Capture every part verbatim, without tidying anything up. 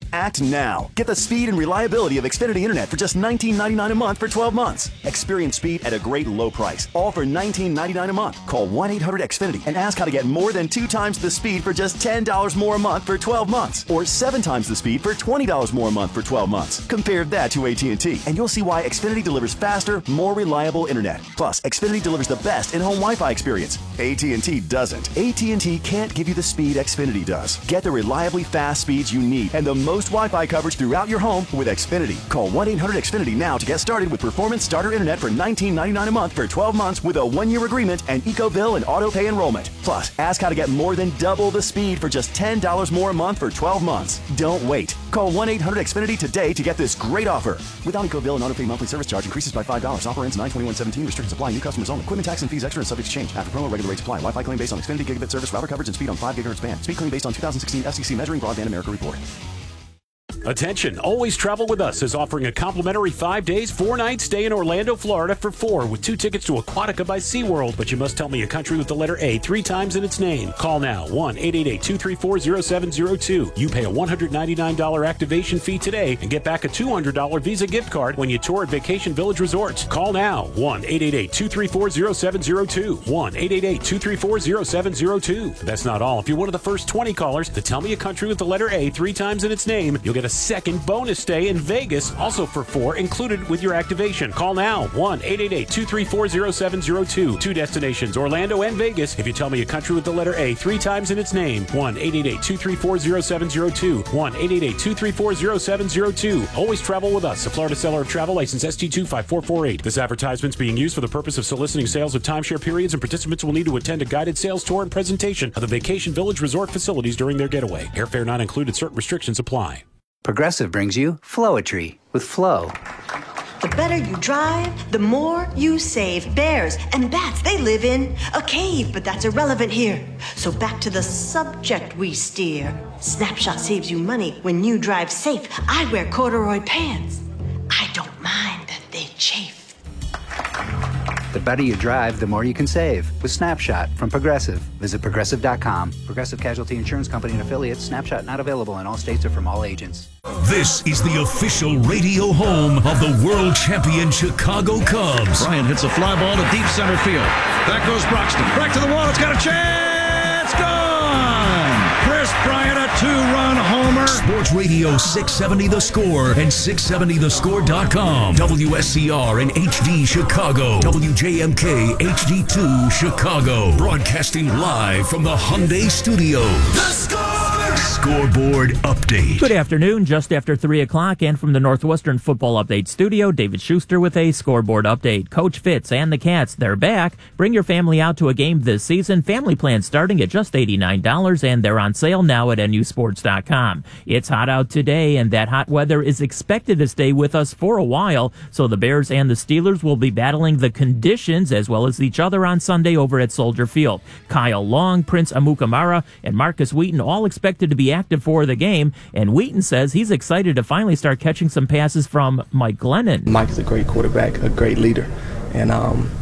Act now. Get the speed and reliability of Xfinity Internet for just nineteen ninety-nine dollars a month for twelve months. Experience speed at a great low price, all for nineteen ninety-nine dollars a month. Call one eight hundred X Finity and ask how to get more than two times the speed for just ten dollars more a month for twelve months, or seven times the speed for twenty dollars more a month for twelve months. Compare that to A T and T, and you'll see why Xfinity delivers faster, more reliable internet. Plus, Xfinity delivers the best in-home Wi-Fi experience. A T and T doesn't. A T and T can't give you the speed Xfinity does. Get the reliably fast speeds you need and the most Wi-Fi coverage throughout your home with Xfinity. Call one eight hundred X Finity now to get started with performance starter internet for nineteen ninety-nine dollars a month for twelve months with a one-year agreement and EcoBill and auto-pay enrollment. Plus, ask how to get more than double the speed for just ten dollars more a month for twelve months. Don't wait. Call one eight hundred X Finity today to get this great offer. Without EcoBill and auto-pay monthly service charge increases by five dollars. Offer ends nine twenty-one seventeen. Restrictions apply. New customers only. Equipment tax and fees extra and subject to change. After promo, regular rates apply. Wi-Fi claim based on Xfinity gigabit service, router coverage, and speed on five gigahertz band. Speed claim based on two thousand sixteen F C C Measuring Broadband America report. Attention, Always Travel With Us is offering a complimentary five days, four nights stay in Orlando, Florida for four with two tickets to Aquatica by SeaWorld. But you must tell me a country with the letter A three times in its name. Call now, one eight eight eight, two three four, zero seven zero two. You pay a one hundred ninety-nine dollars activation fee today and get back a two hundred dollars Visa gift card when you tour at Vacation Village Resorts. Call now, one eight eight eight, two three four, zero seven zero two. one eight eight eight, two three four, zero seven zero two. That's not all. If you're one of the first twenty callers to tell me a country with the letter A three times in its name, you'll get a second bonus stay in Vegas, also for four, included with your activation. Call now, one eight eight eight, two three four, zero seven zero two. Two destinations, Orlando and Vegas. If you tell me a country with the letter A three times in its name, one eight eight eight, two three four, zero seven zero two. one eight eight eight, two three four, zero seven zero two. Always Travel With Us, a Florida seller of travel license S T two five four four eight. This advertisement is being used for the purpose of soliciting sales of timeshare periods, and participants will need to attend a guided sales tour and presentation of the Vacation Village Resort facilities during their getaway. Airfare not included. Certain restrictions apply. Progressive brings you Flowetry with Flow. The better you drive, the more you save. Bears and bats, they live in a cave, but that's irrelevant here. So back to the subject we steer. Snapshot saves you money when you drive safe. I wear corduroy pants. I don't mind that they chafe. The better you drive, the more you can save with Snapshot from Progressive. Visit progressive dot com. Progressive Casualty Insurance Company and affiliates. Snapshot not available in all states or from all agents. This is the official radio home of the world champion Chicago Cubs. Bryant hits a fly ball to deep center field. Back goes Broxton. Back to the wall. It's got a chance. Gone. Chris Bryant, a two-run homer. Sports Radio six seventy The Score and six seventy the score dot com. W S C R and H D Chicago. W J M K H D two Chicago. Broadcasting live from the Hyundai Studios. The Score! Scoreboard Update. Good afternoon, just after three o'clock, and from the Northwestern Football Update Studio, David Schuster with a Scoreboard Update. Coach Fitz and the Cats, they're back. Bring your family out to a game this season. Family plans starting at just eighty-nine dollars, and they're on sale now at N U sports dot com. It's hot out today, and that hot weather is expected to stay with us for a while, so the Bears and the Steelers will be battling the conditions as well as each other on Sunday over at Soldier Field. Kyle Long, Prince Amukamara, and Marcus Wheaton all expected to be active for the game, and Wheaton says he's excited to finally start catching some passes from Mike Glennon. Mike is a great quarterback, a great leader, and um,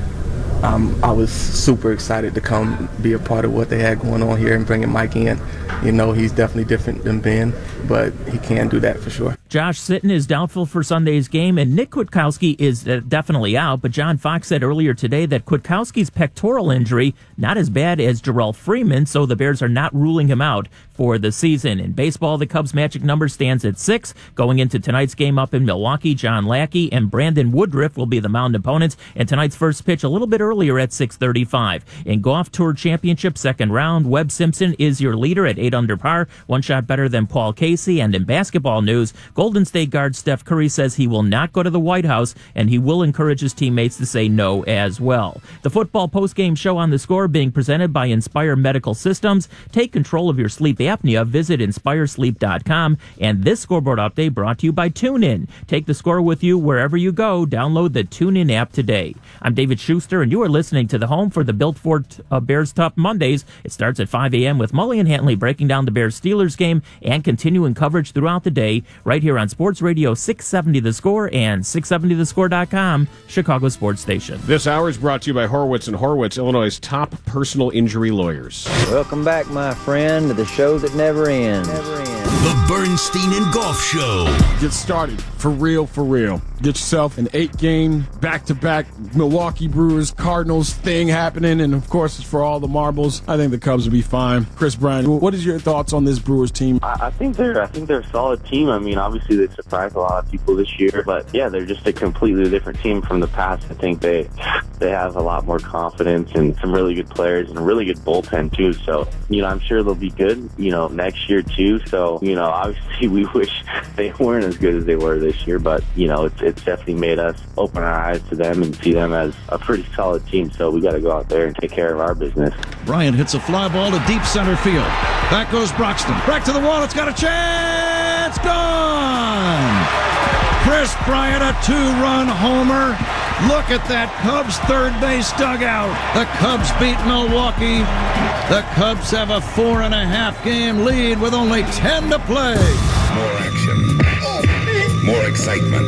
um, I was super excited to come be a part of what they had going on here and bringing Mike in. You know, he's definitely different than Ben, but he can do that for sure. Josh Sitton is doubtful for Sunday's game, and Nick Kwiatkowski is uh, definitely out, but John Fox said earlier today that Kwiatkowski's pectoral injury not as bad as Jarrell Freeman, so the Bears are not ruling him out for the season. In baseball, the Cubs' magic number stands at six. Going into tonight's game up in Milwaukee, John Lackey and Brandon Woodruff will be the mound opponents, and tonight's first pitch a little bit earlier at six thirty-five. In Golf Tour Championship second round, Webb Simpson is your leader at eight under par, one shot better than Paul Casey. And in basketball news, Golden State guard Steph Curry says he will not go to the White House, and he will encourage his teammates to say no as well. The football postgame show on The Score being presented by Inspire Medical Systems. Take control of your sleep apnea. Visit inspire sleep dot com. And this scoreboard update brought to you by TuneIn. Take the score with you wherever you go. Download the TuneIn app today. I'm David Schuster, and you are listening to the home for the Built Ford uh, Bears Tough Mondays. It starts at five a.m. with Mully and Hantley breaking down the Bears-Steelers game and continuing coverage throughout the day right here on Sports Radio six seventy The Score and six seventy the score dot com, Chicago Sports Station. This hour is brought to you by Horowitz and Horowitz, Illinois' top personal injury lawyers. Welcome back, my friend, to the show show that never ends. Never ends. The Bernstein and Golf Show. Get started. For real, for real. Get yourself an eight-game, back-to-back Milwaukee Brewers Cardinals thing happening, and of course it's for all the marbles. I think the Cubs will be fine. Chris Bryant, what is your thoughts on this Brewers team? I think they're I think they're a solid team. I mean, obviously they surprised a lot of people this year, but yeah, they're just a completely different team from the past. I think they they have a lot more confidence and some really good players and a really good bullpen too. So, you know, I'm sure they'll be good, you know, next year too. So, you know, obviously we wish they weren't as good as they were this year, but, you know, it's, it's definitely made us open our eyes to them and see them as a pretty solid team. So we got to go out there and take care of our business. Bryant hits a fly ball to deep center field. Back goes Broxton. Back to the wall. It's got a chance. Gone. Chris Bryant, a two-run homer. Look at that Cubs third base dugout. The Cubs beat Milwaukee. The Cubs have a four and a half game lead with only ten to play. More action. More excitement.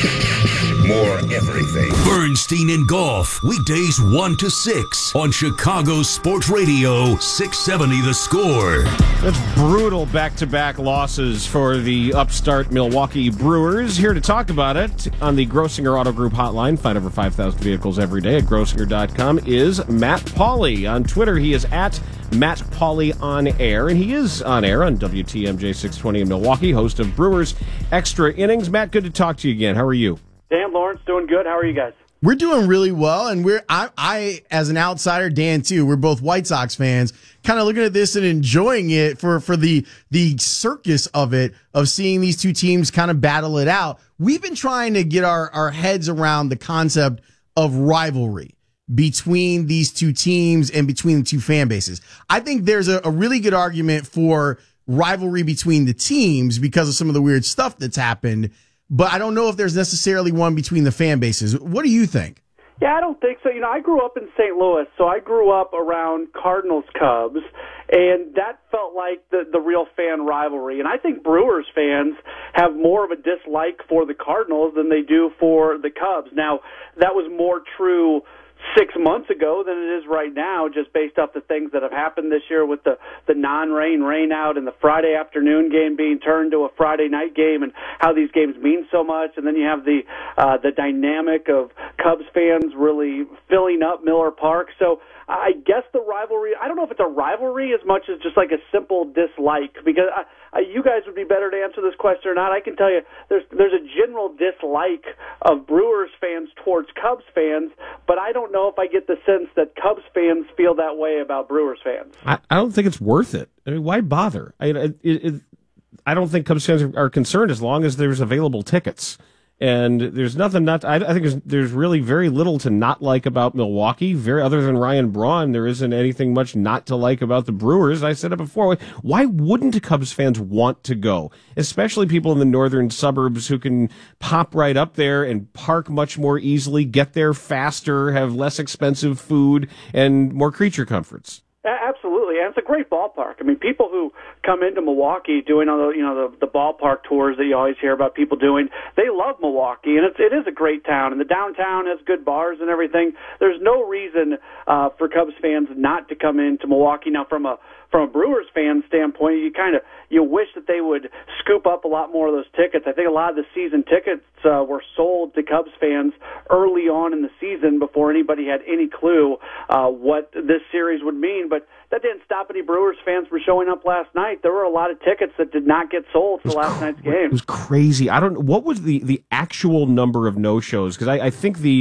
More everything. Bernstein and Golf, weekdays one to six on Chicago Sports Radio, six seventy The Score. That's brutal back-to-back losses for the upstart Milwaukee Brewers. Here to talk about it on the Grossinger Auto Group hotline, find over five thousand vehicles every day at grossinger dot com, is Matt Pauley. On Twitter, he is at Matt Pauley on air, and he is on air on W T M J six twenty in Milwaukee, host of Brewers Extra Innings. Matt, good to talk to you again. How are you? Dan, Lawrence, doing good. How are you guys? We're doing really well, and we're I, I as an outsider, Dan too. We're both White Sox fans, kind of looking at this and enjoying it for for the the circus of it, of seeing these two teams kind of battle it out. We've been trying to get our our heads around the concept of rivalry between these two teams and between the two fan bases. I think there's a, a really good argument for rivalry between the teams because of some of the weird stuff that's happened. But I don't know if there's necessarily one between the fan bases. What do you think? Yeah, I don't think so. You know, I grew up in Saint Louis, so I grew up around Cardinals Cubs, and that felt like the, the real fan rivalry. And I think Brewers fans have more of a dislike for the Cardinals than they do for the Cubs. Now, that was more true six months ago than it is right now, just based off the things that have happened this year with the, the non-rain rain out and the Friday afternoon game being turned to a Friday night game and how these games mean so much. And then you have the uh, the dynamic of Cubs fans really filling up Miller Park. So I guess the rivalry, I don't know if it's a rivalry as much as just like a simple dislike, because I, I, you guys would be better to answer this question or not. I can tell you there's there's a general dislike of Brewers fans towards Cubs fans, but I don't know if I get the sense that Cubs fans feel that way about Brewers fans. I, I don't think it's worth it. I mean, why bother? I, it, it, I don't think Cubs fans are, are concerned as long as there's available tickets. And there's nothing not. I, I think there's there's really very little to not like about Milwaukee. Very other than Ryan Braun, there isn't anything much not to like about the Brewers. I said it before. Why wouldn't Cubs fans want to go? Especially people in the northern suburbs who can pop right up there and park much more easily, get there faster, have less expensive food, and more creature comforts. Absolutely, and it's a great ballpark. I mean, people who come into Milwaukee doing all the, you know, the, the ballpark tours that you always hear about people doing, they love Milwaukee, and it's, it is a great town, and the downtown has good bars and everything. There's no reason uh, for Cubs fans not to come into Milwaukee. Now, from a from a Brewers fan standpoint, you kind of you wish that they would scoop up a lot more of those tickets. I think a lot of the season tickets uh, were sold to Cubs fans early on in the season before anybody had any clue uh, what this series would mean. But that didn't stop any Brewers fans from showing up last night. There were a lot of tickets that did not get sold for last night's game. It was crazy. I don't. What was the, the actual number of no shows? Because I, I think the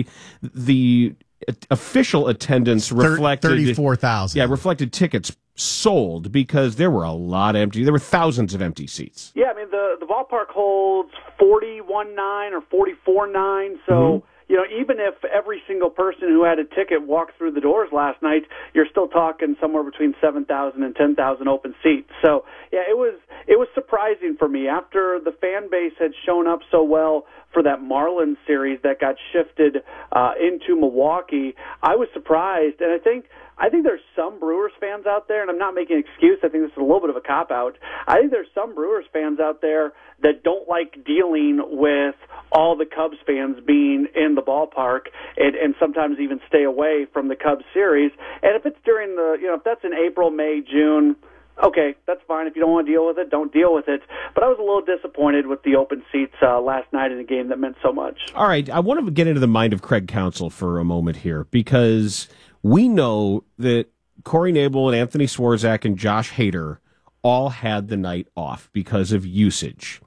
the official attendance reflected thirty-four thousand. Yeah, reflected tickets sold because there were a lot empty. There were thousands of empty seats. Yeah, I mean the the ballpark holds forty-one nine or forty-four nine. So. Mm-hmm. You know, even if every single person who had a ticket walked through the doors last night, you're still talking somewhere between seven thousand and ten thousand open seats. So, yeah, it was it was surprising for me. After the fan base had shown up so well for that Marlins series that got shifted uh, into Milwaukee, I was surprised. And I think I think there's some Brewers fans out there, and I'm not making an excuse. I think this is a little bit of a cop-out. I think there's some Brewers fans out there that don't like dealing with all the Cubs fans being in the ballpark and, and sometimes even stay away from the Cubs series. And if it's during the, you know, if that's in April, May, June, Okay, that's fine. If you don't want to deal with it, don't deal with it. But I was a little disappointed with the open seats uh, last night in a game that meant so much. All right, I want to get into the mind of Craig Counsell for a moment here, because we know that Corey Nabel and Anthony Swarzak and Josh Hader all had the night off because of usage.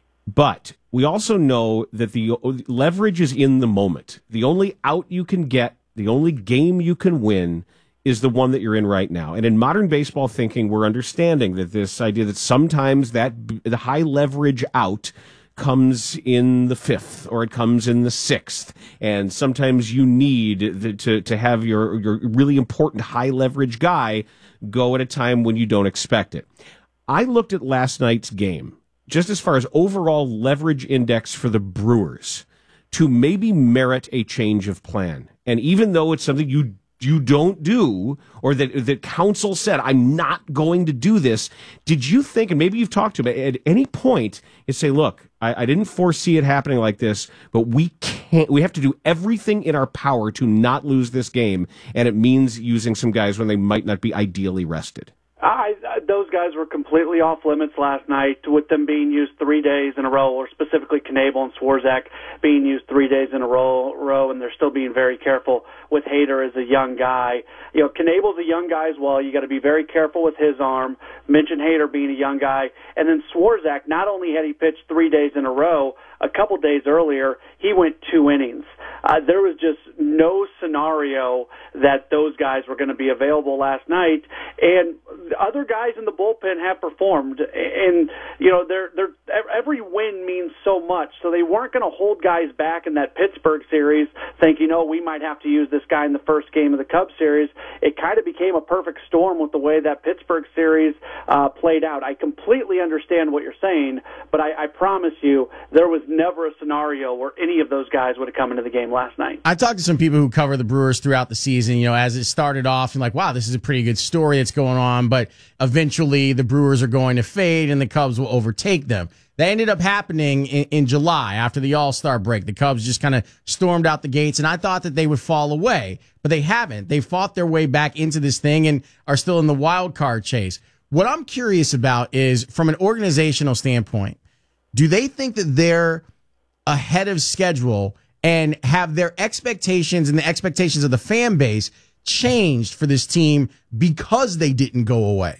But we also know that the leverage is in the moment. The only out you can get, the only game you can win is the one that you're in right now. And in modern baseball thinking, we're understanding that this idea that sometimes that the high leverage out comes in the fifth or it comes in the sixth. And sometimes you need the, to, to have your, your really important high leverage guy go at a time when you don't expect it. I looked at last night's game, just as far as overall leverage index for the Brewers, to maybe merit a change of plan. And even though it's something you you don't do, or that that Counsell said, I'm not going to do this, did you think, and maybe you've talked to him at any point, and say, look, I, I didn't foresee it happening like this, but we can't, we have to do everything in our power to not lose this game, and it means using some guys when they might not be ideally rested? I, I, those guys were completely off limits last night, with them being used three days in a row, or specifically Knebel and Swarzak being used three days in a row, row, and they're still being very careful with Hader as a young guy. You know, Knebel's a young guy as well. You got to be very careful with his arm. Mention Hader being a young guy, and then Swarzak. Not only had he pitched three days in a row, a couple days earlier he went two innings. Uh, there was just no scenario that those guys were going to be available last night, and other guys in the bullpen have performed, and you know, they're, they're, every win means so much, so they weren't going to hold guys back in that Pittsburgh series thinking, oh, we might have to use this guy in the first game of the Cubs series. It kind of became a perfect storm with the way that Pittsburgh series uh, played out. I completely understand what you're saying, but I, I promise you there was never a scenario where any of those guys would have come into the game last night. I talked to some people who cover the Brewers throughout the season, you know, as it started off and like, wow, this is a pretty good story that's going on, but eventually the Brewers are going to fade and the Cubs will overtake them. That ended up happening in, in July after the All-Star break. The Cubs just kind of stormed out the gates, and I thought that they would fall away, but they haven't. They fought their way back into this thing and are still in the wild card chase. What I'm curious about is, from an organizational standpoint, do they think that they're ahead of schedule, and have their expectations and the expectations of the fan base changed for this team because they didn't go away?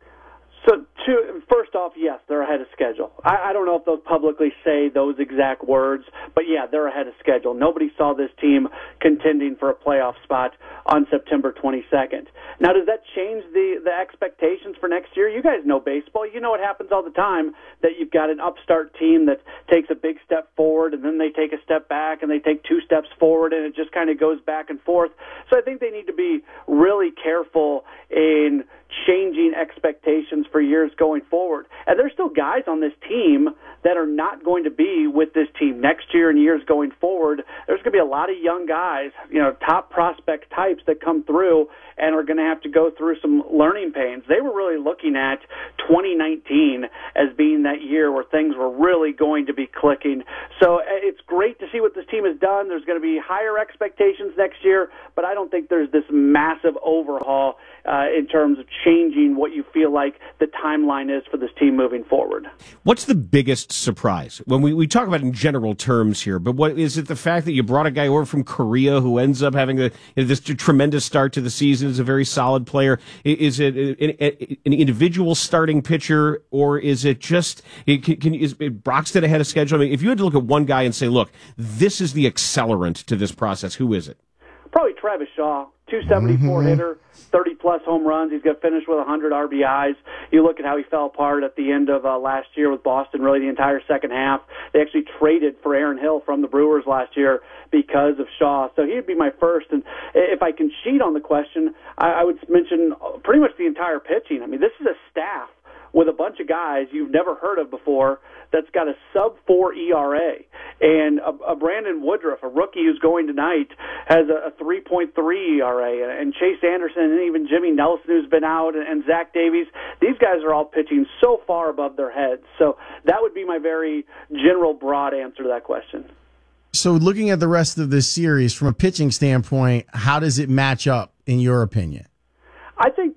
So, to, first off, yes, they're ahead of schedule. I, I don't know if they'll publicly say those exact words, but yeah, they're ahead of schedule. Nobody saw this team contending for a playoff spot on September twenty-second. Now, does that change the, the expectations for next year? You guys know baseball. You know what happens all the time, that you've got an upstart team that takes a big step forward, and then they take a step back, and they take two steps forward, and it just kind of goes back and forth. So I think they need to be really careful in changing expectations for years going forward. And there's still guys on this team that are not going to be with this team next year and years going forward. There's going to be a lot of young guys, you know, top prospect types that come through and are going to have to go through some learning pains. They were really looking at twenty nineteen as being that year where things were really going to be clicking. So it's great to see what this team has done. There's going to be higher expectations next year, but I don't think there's this massive overhaul uh, in terms of changing what you feel like the timeline is for this team moving forward. What's the biggest surprise? When we, we talk about in general terms here, but what is it, the fact that you brought a guy over from Korea who ends up having a, this tremendous start to the season, is a very solid player? Is it an, an individual starting pitcher, or is it just, can, can, is Broxton ahead of schedule? I mean, if you had to look at one guy and say, look, this is the accelerant to this process, who is it? Probably Travis Shaw, two seventy-four mm-hmm. hitter, thirty-plus home runs. He's going to finish with one hundred R B Is. You look at how he fell apart at the end of uh, last year with Boston, really the entire second half. They actually traded for Aaron Hill from the Brewers last year because of Shaw. So he'd be my first. And if I can cheat on the question, I, I would mention pretty much the entire pitching. I mean, this is a staff with a bunch of guys you've never heard of before that's got a sub four E R A. And a, a Brandon Woodruff, a rookie who's going tonight, has a, a three point three E R A. And Chase Anderson and even Jimmy Nelson, who's been out, and, and Zach Davies, these guys are all pitching so far above their heads. So that would be my very general, broad answer to that question. So looking at the rest of this series from a pitching standpoint, how does it match up in your opinion? I think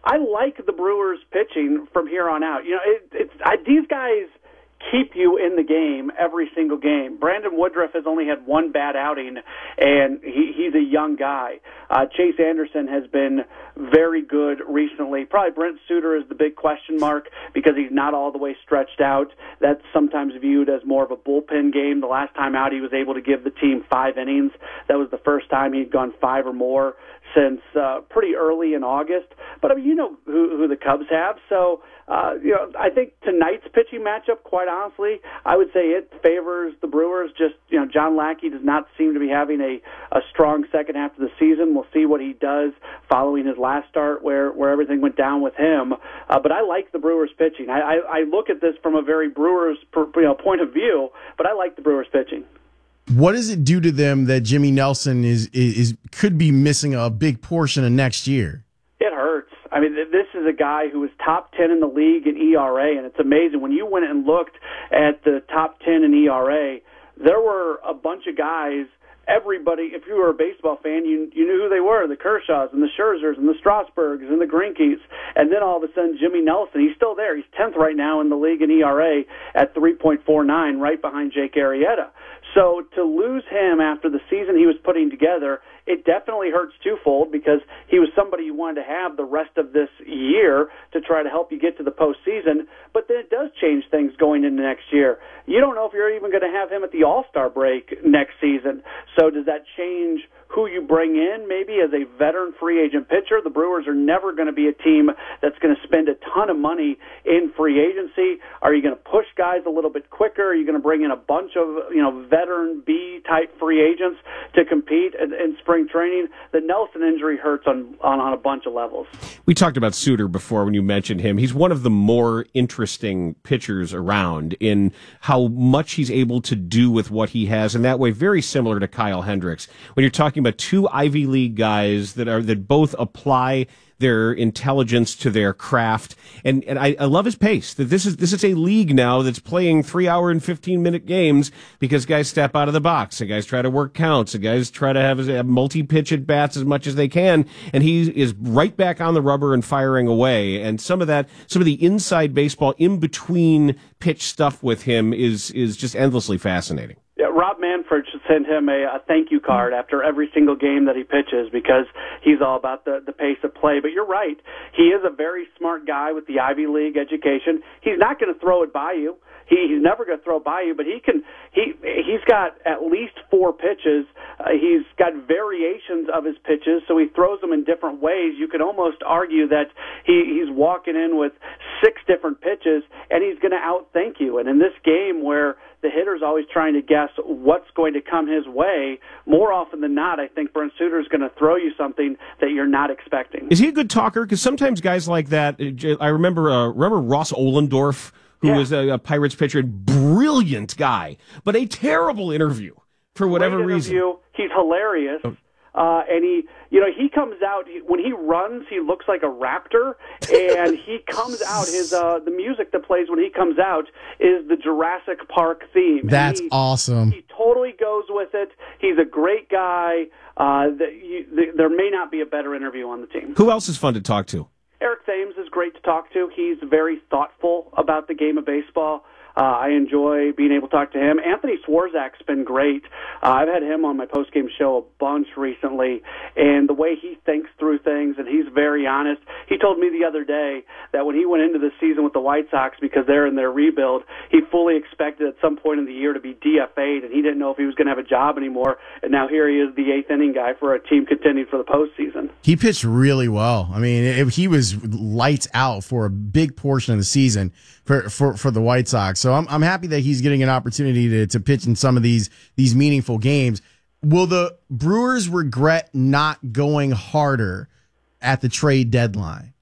I like the Brewers pitching from here on out. You know, it, it's I, these guys keep you in the game every single game. Brandon Woodruff has only had one bad outing, and he, he's a young guy. Uh, Chase Anderson has been very good recently. Probably Brent Suter is the big question mark because he's not all the way stretched out. That's sometimes viewed as more of a bullpen game. The last time out, he was able to give the team five innings. That was the first time he'd gone five or more since uh, pretty early in August. But I mean, you know who, who the Cubs have, so uh, you know I think tonight's pitching matchup, quite honestly, I would say it favors the Brewers. Just you know, John Lackey does not seem to be having a, a strong second half of the season. We'll see what he does following his last start, where where everything went down with him. Uh, but I like the Brewers pitching. I, I, I look at this from a very Brewers per, you know, point of view, but I like the Brewers pitching. What does it do to them that Jimmy Nelson is, is is could be missing a big portion of next year? It hurts. I mean, this is a guy who was top ten in the league in E R A, and it's amazing. When you went and looked at the top ten in E R A, there were a bunch of guys, everybody, if you were a baseball fan, you you knew who they were, the Kershaws and the Scherzers and the Strasburgs and the Greinke's, and then all of a sudden Jimmy Nelson, he's still there. He's tenth right now in the league in E R A at three point four nine, right behind Jake Arrieta. So to lose him after the season he was putting together, it definitely hurts twofold because he was somebody you wanted to have the rest of this year to try to help you get to the postseason. But then it does change things going into next year. You don't know if you're even going to have him at the All-Star break next season. So does that change who you bring in maybe as a veteran free agent pitcher? The Brewers are never going to be a team that's going to spend a ton of money in free agency. Are you going to push guys a little bit quicker? Are you going to bring in a bunch of you know veteran B-type free agents to compete in, in spring training? The Nelson injury hurts on, on, on a bunch of levels. We talked about Suter before when you mentioned him. He's one of the more interesting pitchers around in how much he's able to do with what he has, and that way very similar to Kyle Hendricks. When you're talking about two Ivy League guys that are that both apply their intelligence to their craft, and and I, I love his pace. That this is this is a league now that's playing three hour and fifteen minute games because guys step out of the box, and guys try to work counts, and guys try to have, have multi pitch at bats as much as they can, and he is right back on the rubber and firing away. And some of that, some of the inside baseball in between pitch stuff with him is is just endlessly fascinating. Yeah, Rob Manfred should send him a, a thank you card after every single game that he pitches because he's all about the, the pace of play. But you're right. He is a very smart guy with the Ivy League education. He's not going to throw it by you. He, he's never going to throw it by you, but he can. He he's got at least four pitches. Uh, he's got variations of his pitches, so he throws them in different ways. You could almost argue that he, he's walking in with six different pitches, and he's going to outthink you. And in this game where the hitter's always trying to guess what's going to come his way, more often than not, I think Brent Suter is going to throw you something that you're not expecting. Is he a good talker? Because sometimes guys like that, I remember uh, remember Ross Ohlendorf, who yeah. was a, a Pirates pitcher, brilliant guy, but a terrible interview for whatever Great reason. Interview. He's hilarious. Uh, and he, you know, he comes out, he, when he runs, he looks like a raptor, and he comes out, his, uh, the music that plays when he comes out is the Jurassic Park theme. That's he, awesome. He totally goes with it. He's a great guy. Uh, the, you, the, there may not be a better interview on the team. Who else is fun to talk to? Eric Thames is great to talk to. He's very thoughtful about the game of baseball. Uh, I enjoy being able to talk to him. Anthony Swarzak's been great. Uh, I've had him on my postgame show a bunch recently, and the way he thinks through things, and he's very honest. He told me the other day that when he went into the season with the White Sox, because they're in their rebuild, he fully expected at some point in the year to be D F A'd, and he didn't know if he was going to have a job anymore, and now here he is, the eighth inning guy for a team contending for the postseason. He pitched really well. I mean, it, he was lights out for a big portion of the season for, for, for the White Sox. So I'm I'm happy that he's getting an opportunity to, to pitch in some of these these meaningful games. Will the Brewers regret not going harder at the trade deadline?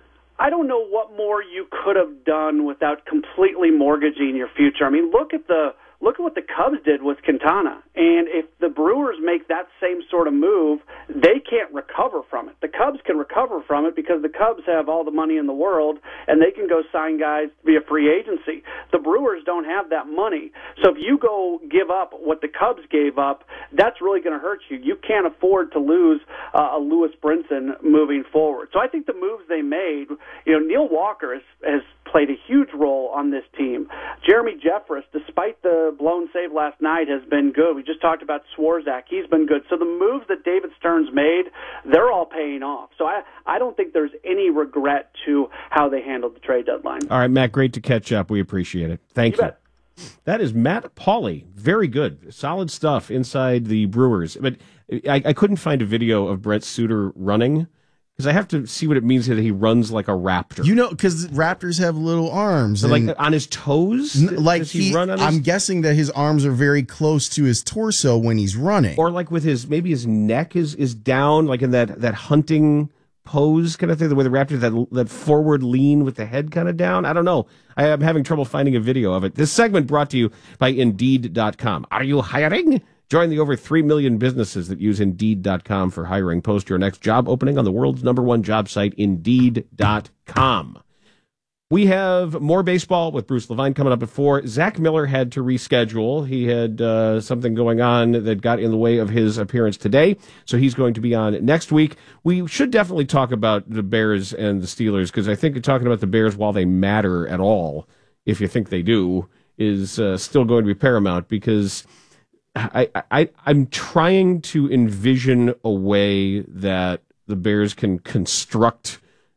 I don't know what more you could have done without completely mortgaging your future. I mean, look at the look at what the Cubs did with Quintana. And if the Brewers make that same sort of move, they can't recover from it. The Cubs can recover from it because the Cubs have all the money in the world, and they can go sign guys via free agency. The Brewers don't have that money. So if you go give up what the Cubs gave up, that's really going to hurt you. You can't afford to lose uh, a Lewis Brinson moving forward. So I think the moves they made, you know, Neil Walker has, has played a huge role on this team. Jeremy Jeffress, despite the blown save last night, has been good. We just talked about Swarzak. He's been good. So the moves that David Stearns made, they're all paying off. So I, I don't think there's any regret to how they handled the trade deadline. All right, Matt, great to catch up. We appreciate it. Thank you. You bet. That is Matt Pauley. Very good. Solid stuff inside the Brewers. But I, I couldn't find a video of Brent Suter running because I have to see what it means that he runs like a raptor. You know, because raptors have little arms. So like on his toes? N- like Does he, he, run on his... I'm guessing that his arms are very close to his torso when he's running. Or like with his, maybe his neck is, is down, like in that, that hunting pose kind of thing, the way the raptor, that that forward lean with the head kind of down. I don't know. I am having trouble finding a video of it. This segment brought to you by Indeed dot com. Are you hiring? Join the over three million businesses that use Indeed dot com for hiring. Post your next job opening on the world's number one job site, Indeed dot com. We have more baseball with Bruce Levine coming up at four. Zach Miller had to reschedule. He had uh, something going on that got in the way of his appearance today, so he's going to be on next week. We should definitely talk about the Bears and the Steelers, because I think talking about the Bears, while they matter at all, if you think they do, is uh, still going to be paramount, because I, I, I'm trying to envision a way that the Bears can construct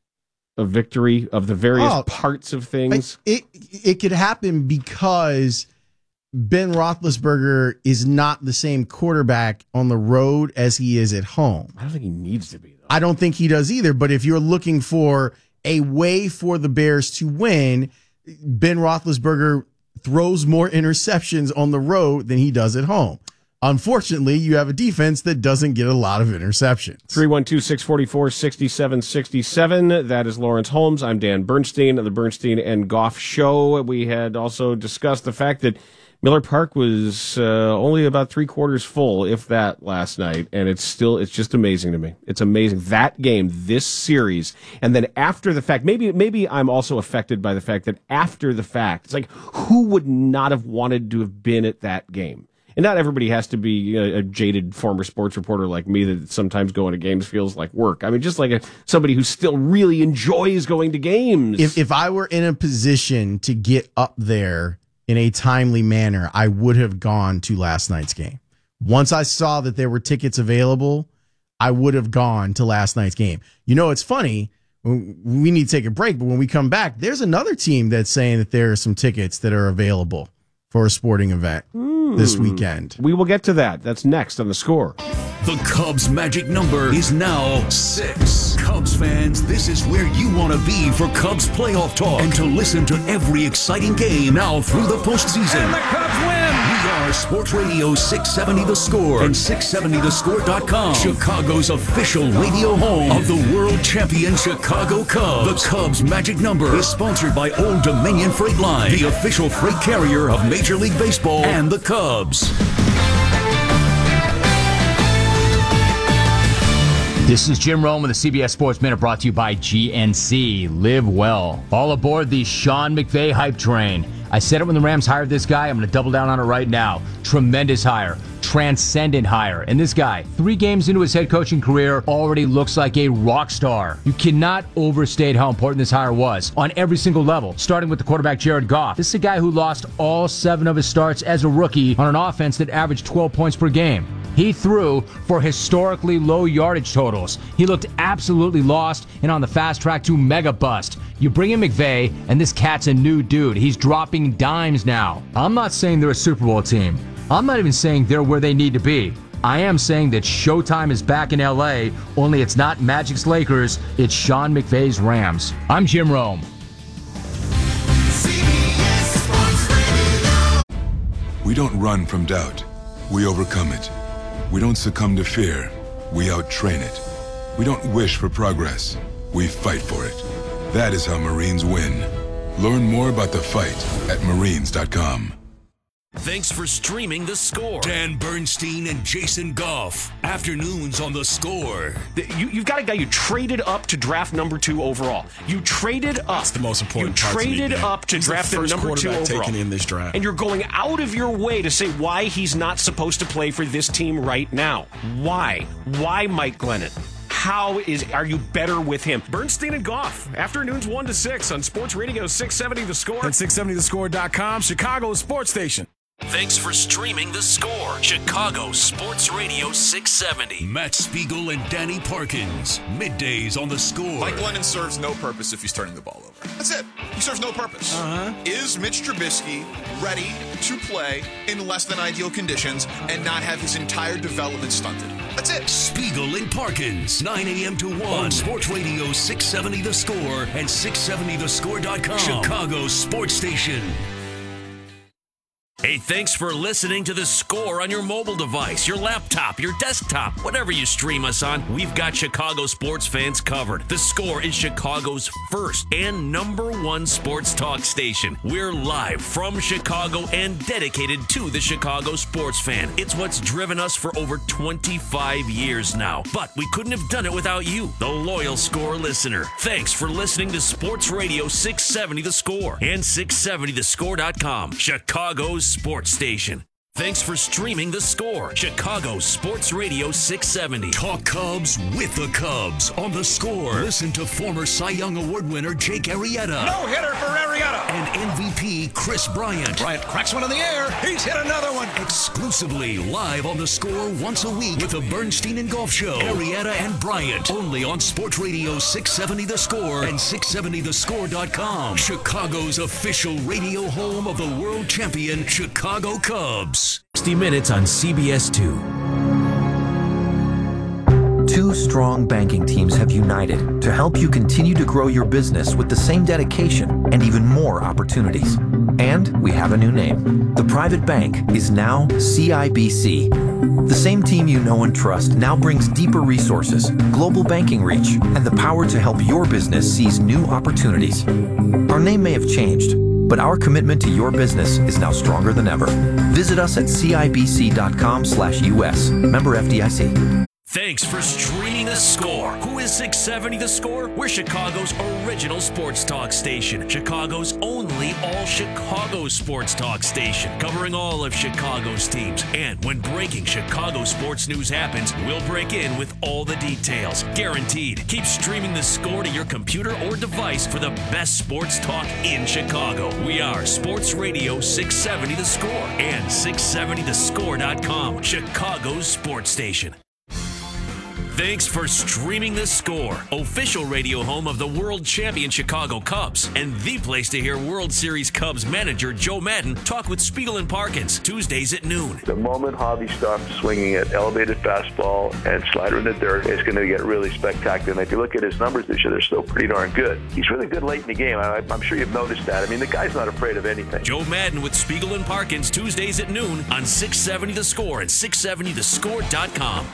a victory of the various oh, parts of things. It it could happen because Ben Roethlisberger is not the same quarterback on the road as he is at home. I don't think he needs to be, though. I don't think he does either. But if you're looking for a way for the Bears to win, Ben Roethlisberger throws more interceptions on the road than he does at home. Unfortunately, you have a defense that doesn't get a lot of interceptions. three one two, six four four, six seven six seven. That is Lawrence Holmes. I'm Dan Bernstein of the Bernstein and Goff Show. We had also discussed the fact that Miller Park was uh, only about three quarters full, if that, last night. And it's still, it's just amazing to me. It's amazing. That game, this series, and then after the fact, maybe, maybe I'm also affected by the fact that after the fact, it's like, who would not have wanted to have been at that game? And not everybody has to be a, a jaded former sports reporter like me that sometimes going to games feels like work. I mean, just like a, somebody who still really enjoys going to games. If if I were in a position to get up there in a timely manner, I would have gone to last night's game. Once I saw that there were tickets available, I would have gone to last night's game. You know, it's funny. We need to take a break, but when we come back, there's another team that's saying that there are some tickets that are available for a sporting event mm. this weekend. We will get to that. That's next on The Score. The Cubs' magic number is now six. Cubs fans, this is where you want to be for Cubs playoff talk and to listen to every exciting game now through the postseason. And the Cubs win! We are Sports Radio six seventy The Score and six seventy the score dot com, Chicago's official radio home of the world champion Chicago Cubs. The Cubs' magic number is sponsored by Old Dominion Freight Line, the official freight carrier of Major League Baseball and the Cubs. This is Jim Rome with the C B S Sports Minute, brought to you by G N C. Live well. All aboard the Sean McVay hype train. I said it when the Rams hired this guy. I'm going to double down on it right now. Tremendous hire. Transcendent hire. And this guy, three games into his head coaching career, already looks like a rock star. You cannot overstate how important this hire was on every single level, starting with the quarterback Jared Goff. This is a guy who lost all seven of his starts as a rookie on an offense that averaged twelve points per game. He threw for historically low yardage totals. He looked absolutely lost and on the fast track to mega bust. You bring in McVay, and this cat's a new dude. He's dropping dimes now. I'm not saying they're a Super Bowl team. I'm not even saying they're where they need to be. I am saying that Showtime is back in L A, only it's not Magic's Lakers, it's Sean McVay's Rams. I'm Jim Rome. We don't run from doubt. We overcome it. We don't succumb to fear. We out-train it. We don't wish for progress. We fight for it. That is how Marines win. Learn more about the fight at Marines dot com. Thanks for streaming The Score. Dan Bernstein and Jason Goff. Afternoons on The Score. You, you've got a guy you traded up to draft number two overall. You traded up. That's the most important You part traded to me, up to He's draft the him first number two quarterback overall. taken in this draft. And you're going out of your way to say why he's not supposed to play for this team right now. Why? Why Mike Glennon? How is are you better with him? Bernstein and Goff. Afternoons one to six on Sports Radio six seventy The Score and six seventy the score dot com, Chicago's sports station. Thanks for streaming The Score. Chicago Sports Radio six seventy. Matt Spiegel and Danny Parkins. Middays on The Score. Mike Glennon serves no purpose if he's turning the ball over. That's it. He serves no purpose. Uh-huh. Is Mitch Trubisky ready to play in less than ideal conditions and not have his entire development stunted? That's it. Spiegel and Parkins. nine a.m. to one. On Sports Radio six seventy The Score and six seventy the score dot com. Chicago's sports station. Hey, thanks for listening to The Score on your mobile device, your laptop, your desktop, whatever you stream us on. We've got Chicago sports fans covered. The Score is Chicago's first and number one sports talk station. We're live from Chicago and dedicated to the Chicago sports fan. It's what's driven us for over twenty-five years now. But we couldn't have done it without you, the loyal Score listener. Thanks for listening to Sports Radio six seventy The Score and six seventy the score dot com, Chicago's sports station. Thanks for streaming The Score. Chicago Sports Radio six seventy. Talk Cubs with the Cubs on The Score. Listen to former Cy Young Award winner Jake Arrieta. No hitter for Arrieta. And M V P Chris Bryant. Bryant cracks one in the air. He's hit another one. Exclusively live on The Score once a week with the Bernstein and Golf Show. Arrieta and Bryant. Only on Sports Radio six seventy The Score and six seventy the score dot com. Chicago's official radio home of the world champion Chicago Cubs. sixty minutes on C B S two. Two strong banking teams have united to help you continue to grow your business with the same dedication and even more opportunities. And we have a new name. The private bank is now C I B C. The same team you know and trust now brings deeper resources, global banking reach, and the power to help your business seize new opportunities. Our name may have changed, but our commitment to your business is now stronger than ever. Visit us at C I B C dot com slash U S. Member F D I C. Thanks for streaming The Score. Who is six seventy The Score? We're Chicago's original sports talk station. Chicago's only all-Chicago sports talk station. Covering all of Chicago's teams. And when breaking Chicago sports news happens, we'll break in with all the details. Guaranteed. Keep streaming The Score to your computer or device for the best sports talk in Chicago. We are Sports Radio six seventy The Score and six seventy the score dot com. Chicago's sports station. Thanks for streaming The Score, official radio home of the world champion Chicago Cubs, and the place to hear World Series Cubs manager Joe Maddon talk with Spiegel and Parkins, Tuesdays at noon. The moment Javi starts swinging at elevated fastball and slider in the dirt, it's going to get really spectacular. And if you look at his numbers this year, they're still pretty darn good. He's really good late in the game. I, I'm sure you've noticed that. I mean, the guy's not afraid of anything. Joe Maddon with Spiegel and Parkins, Tuesdays at noon on six seventy The Score and six seventy the score dot com.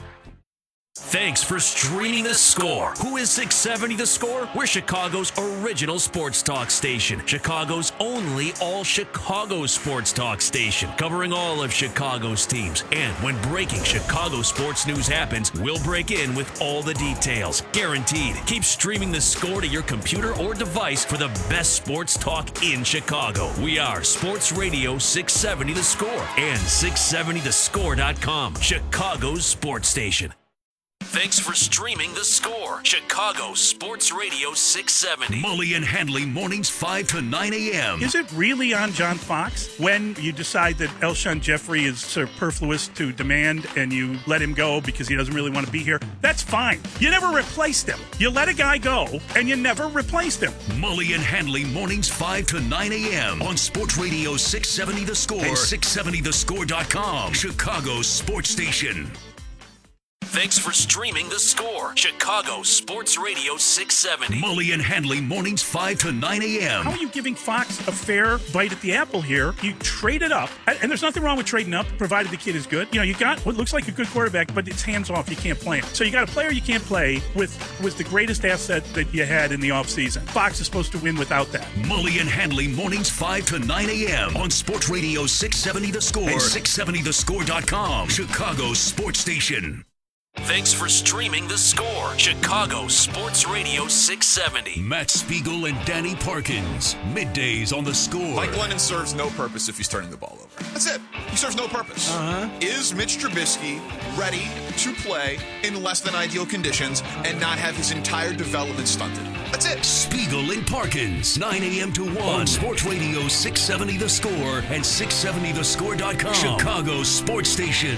Thanks for streaming The Score. Who is six seventy The Score? We're Chicago's original sports talk station. Chicago's only all-Chicago sports talk station. Covering all of Chicago's teams. And when breaking Chicago sports news happens, we'll break in with all the details. Guaranteed. Keep streaming The Score to your computer or device for the best sports talk in Chicago. We are Sports Radio six seventy The Score and six seventy the score dot com. Chicago's sports station. Thanks for streaming The Score. Chicago Sports Radio six seventy. Mully and Handley mornings five to nine a.m. Is it really on John Fox when you decide that Elshon Jeffrey is superfluous to demand and you let him go because he doesn't really want to be here? That's fine. You never replaced him. You let a guy go and you never replaced him. Mully and Handley mornings five to nine a.m. on Sports Radio six seventy The Score and six seventy the score dot com. Chicago's sports station. Thanks for streaming The Score, Chicago Sports Radio six seventy. Mully and Handley mornings five to nine a.m. How are you giving Fox a fair bite at the apple here? You traded up, and there's nothing wrong with trading up, provided the kid is good. You know, you got what looks like a good quarterback, but it's hands off. You can't play him. So you got a player you can't play with was the greatest asset that you had in the offseason. Fox is supposed to win without that. Mully and Handley mornings five to nine a.m. on Sports Radio six seventy The Score and six seventy the score dot com, Chicago's sports station. Thanks for streaming The Score, Chicago Sports Radio six seventy. Matt Spiegel and Danny Parkins, middays on The Score. Mike Glennon serves no purpose if he's turning the ball over. That's it. He serves no purpose. Uh-huh. Is Mitch Trubisky ready to play in less than ideal conditions and not have his entire development stunted? That's it. Spiegel and Parkins, nine a.m. to one. On Sports Radio six seventy The Score and six seventy the score dot com, Chicago's sports station.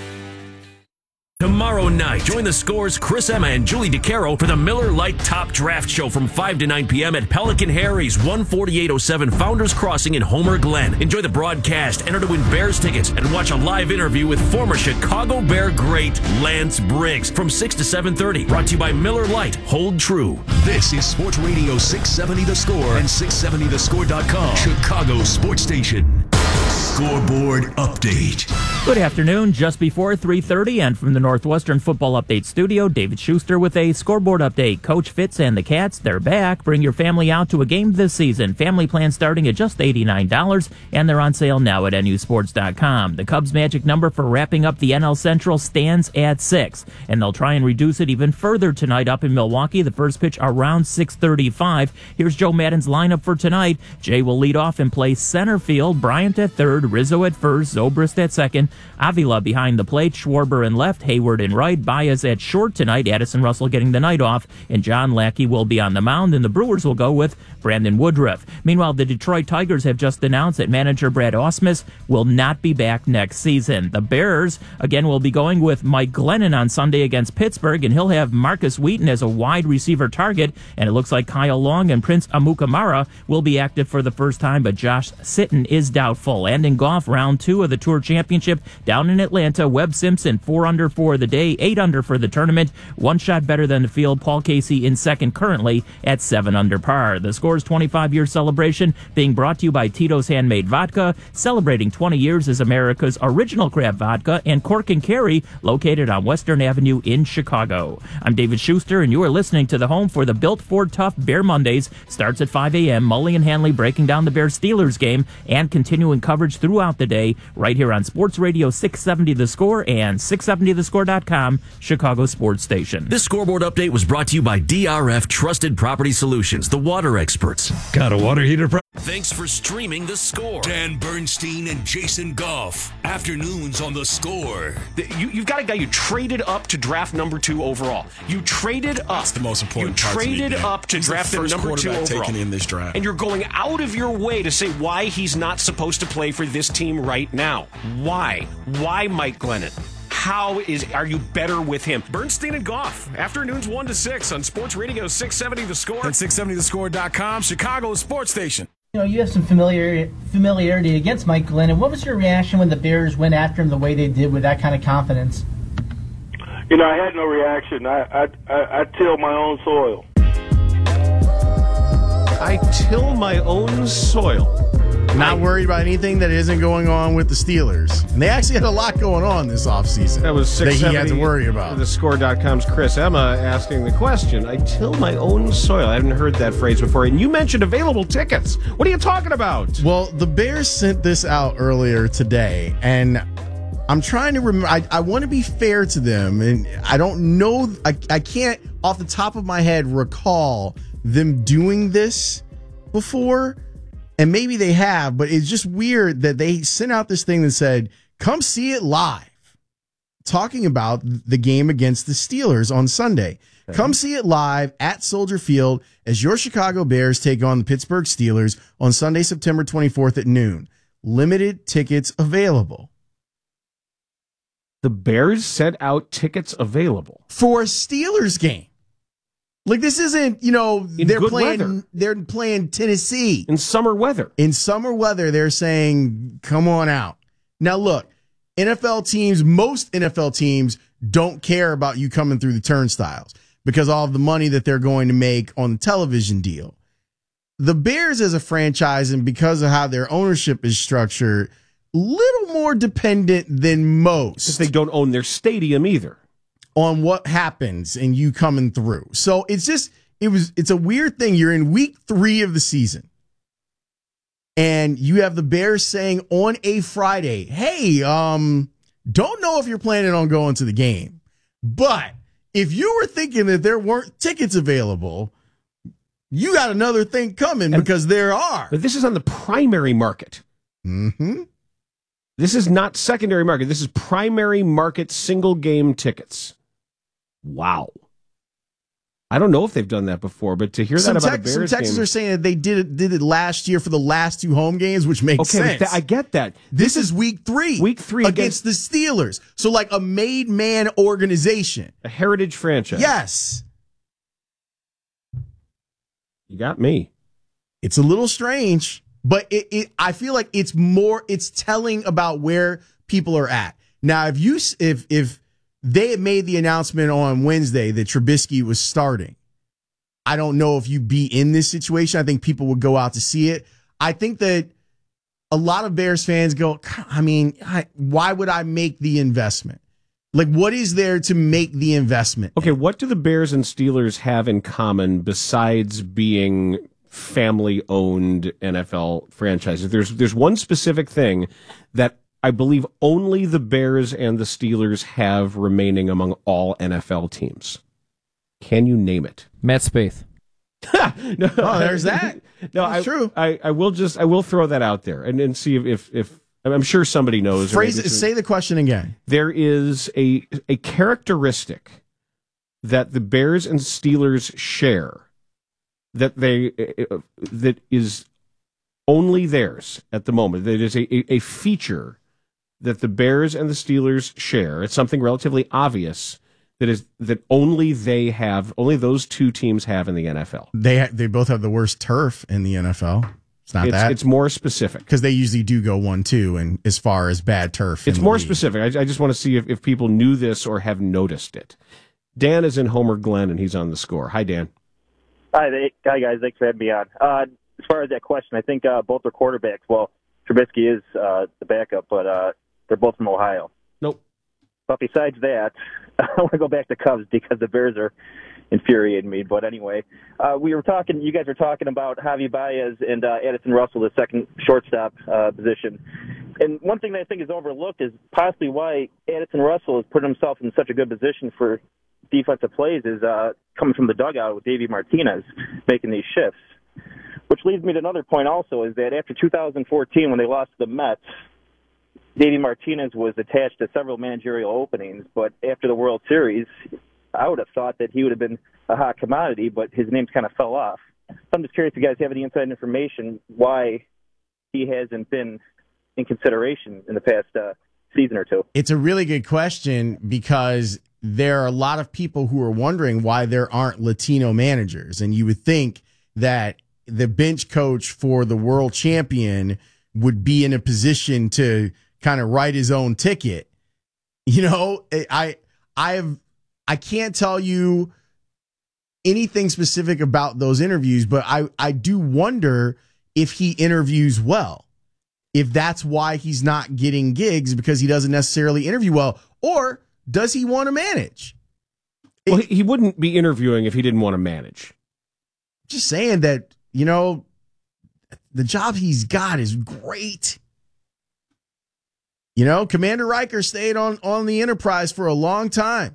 Tomorrow night, join The Score's Chris Emma and Julie DeCaro for the Miller Lite Top Draft Show from five to nine p.m. at Pelican Harry's, one forty-eight oh seven Founders Crossing in Homer Glen. Enjoy the broadcast, enter to win Bears tickets, and watch a live interview with former Chicago Bear great Lance Briggs from six to seven thirty. Brought to you by Miller Lite. Hold true. This is Sports Radio six seventy The Score and six seventy the score dot com, Chicago's sports station. Scoreboard update. Good afternoon. Just before three thirty, and from the Northwestern Football Update studio, David Schuster with a scoreboard update. Coach Fitz and the Cats, they're back. Bring your family out to a game this season. Family plans starting at just eighty-nine dollars, and they're on sale now at N U sports dot com. The Cubs' magic number for wrapping up the N L Central stands at six, and they'll try and reduce it even further tonight up in Milwaukee. The first pitch around six thirty-five. Here's Joe Madden's lineup for tonight. Jay will lead off and play center field. Bryant at third, Rizzo at first, Zobrist at second, Avila behind the plate, Schwarber in left, Hayward in right, Baez at short tonight, Addison Russell getting the night off, and John Lackey will be on the mound, and the Brewers will go with Brandon Woodruff. Meanwhile, the Detroit Tigers have just announced that manager Brad Ausmus will not be back next season. The Bears, again, will be going with Mike Glennon on Sunday against Pittsburgh, and he'll have Marcus Wheaton as a wide receiver target, and it looks like Kyle Long and Prince Amukamara will be active for the first time, but Josh Sitton is doubtful. And in golf, round two of the Tour Championship down in Atlanta, Webb Simpson four under for the day, eight under for the tournament, one shot better than the field. Paul Casey in second currently at seven under par. The Score's twenty-five year celebration being brought to you by Tito's Handmade Vodka, celebrating twenty years as America's original craft vodka, and Cork and Carry, located on Western Avenue in Chicago. I'm David Schuster, and you are listening to the home for the Built Ford Tough Bear Mondays. Starts at five a.m. Mully and Handley breaking down the Bears-Steelers game and continuing coverage throughout the day right here on Sports Radio six seventy The Score and six seventy the score dot com, Chicago sports station. This scoreboard update was brought to you by D R F Trusted Property Solutions, the water experts. Got a water heater? Pro- Thanks for streaming The Score. Dan Bernstein and Jason Goff. Afternoons on The Score. You, you've got a guy you traded up to draft number two overall. You traded up. That's the most important You part traded to me, Dan. up to He's draft the him first number two quarterback overall. taken in this draft. And you're going out of your way to say why he's not supposed to play for this team right now. Why? Why Mike Glennon? How is are you better with him? Bernstein and Goff, afternoons one to six on Sports Radio six seventy The Score and six seventy the score dot com, Chicago's sports station. You know, you have some familiarity, familiarity against Mike Glennon. What was your reaction when the Bears went after him the way they did with that kind of confidence? You know, I had no reaction. I I, I, I till my own soil. I till my own soil. Not worried about anything that isn't going on with the Steelers. And they actually had a lot going on this offseason that, was that he had to worry about. The score dot com's Chris Emma asking the question. I till my own soil. I haven't heard that phrase before. And you mentioned available tickets. What are you talking about? Well, the Bears sent this out earlier today, and I'm trying to remember. I, I want to be fair to them, and I don't know. I, I can't, off the top of my head, recall them doing this before. And maybe they have, but it's just weird that they sent out this thing that said, come see it live, talking about the game against the Steelers on Sunday. Okay. Come see it live at Soldier Field as your Chicago Bears take on the Pittsburgh Steelers on Sunday, September twenty-fourth at noon. Limited tickets available. The Bears sent out tickets available for a Steelers game. Like, this isn't, you know, in they're good playing weather. They're playing Tennessee. In summer weather. In summer weather, they're saying, come on out. Now, look, N F L teams, most N F L teams don't care about you coming through the turnstiles because all of the money that they're going to make on the television deal. The Bears as a franchise, and because of how their ownership is structured, little more dependent than most. Because they don't own their stadium either. On what happens and you coming through. So it's just, it was, it's a weird thing. You're in week three of the season. And you have the Bears saying on a Friday, hey, um, don't know if you're planning on going to the game. But if you were thinking that there weren't tickets available, you got another thing coming and, because there are. But this is on the primary market. Mm-hmm. This is not secondary market. This is primary market single game tickets. Wow. I don't know if they've done that before, but to hear some that about tech, a Bears some Texans game, are saying that they did it, did it last year for the last two home games, which makes okay, sense. Th- I get that. This, this is week three. Week three against, against the Steelers. So like a made man organization. A heritage franchise. Yes. You got me. It's a little strange, but it, it I feel like it's more, it's telling about where people are at. Now, if you, if, if they had made the announcement on Wednesday that Trubisky was starting, I don't know if you'd be in this situation. I think people would go out to see it. I think that a lot of Bears fans go, I mean, I, why would I make the investment? Like, what is there to make the investment? Okay, what do the Bears and Steelers have in common besides being family-owned N F L franchises? There's there's one specific thing that I believe only the Bears and the Steelers have remaining among all N F L teams. Can you name it? Matt Spaeth. No, oh, there's that. No, That's I, true. I, I will just I will throw that out there and, and see if, if if I'm sure somebody knows. Phrase it, say the question again. There is a a characteristic that the Bears and Steelers share that they uh, that is only theirs at the moment. That is a, a, a feature that the Bears and the Steelers share. It's something relatively obvious that is that only they have, only those two teams have in the N F L. They ha- they both have the worst turf in the N F L. It's not it's, that. It's more specific. Because they usually do go one, two, and as far as bad turf. It's more league. specific. I, I just want to see if, if people knew this or have noticed it. Dan is in Homer Glen, and he's on the Score. Hi, Dan. Hi, they, hi guys. Thanks for having me on. Uh, as far as that question, I think uh, both are quarterbacks. Well, Trubisky is uh, the backup, but uh, they're both from Ohio. Nope. But besides that, I want to go back to Cubs because the Bears are infuriating me. But anyway, uh, we were talking, you guys were talking about Javi Baez and uh, Addison Russell, the second shortstop uh, position. And one thing that I think is overlooked is possibly why Addison Russell has put himself in such a good position for defensive plays is uh, coming from the dugout with Davey Martinez making these shifts. Which leads me to another point also, is that after two thousand fourteen, when they lost to the Mets, Davey Martinez was attached to several managerial openings, but after the World Series, I would have thought that he would have been a hot commodity, but his name's kind of fell off. So I'm just curious if you guys have any inside information why he hasn't been in consideration in the past uh, season or two. It's a really good question because there are a lot of people who are wondering why there aren't Latino managers, and you would think that the bench coach for the world champion would be in a position to kind of write his own ticket. You know, I, I have, I can't tell you anything specific about those interviews, but I, I do wonder if he interviews well, if that's why he's not getting gigs because he doesn't necessarily interview well, or does he want to manage? Well, he wouldn't be interviewing if he didn't want to manage. Just saying that, you know, the job he's got is great. You know, Commander Riker stayed on, on the Enterprise for a long time.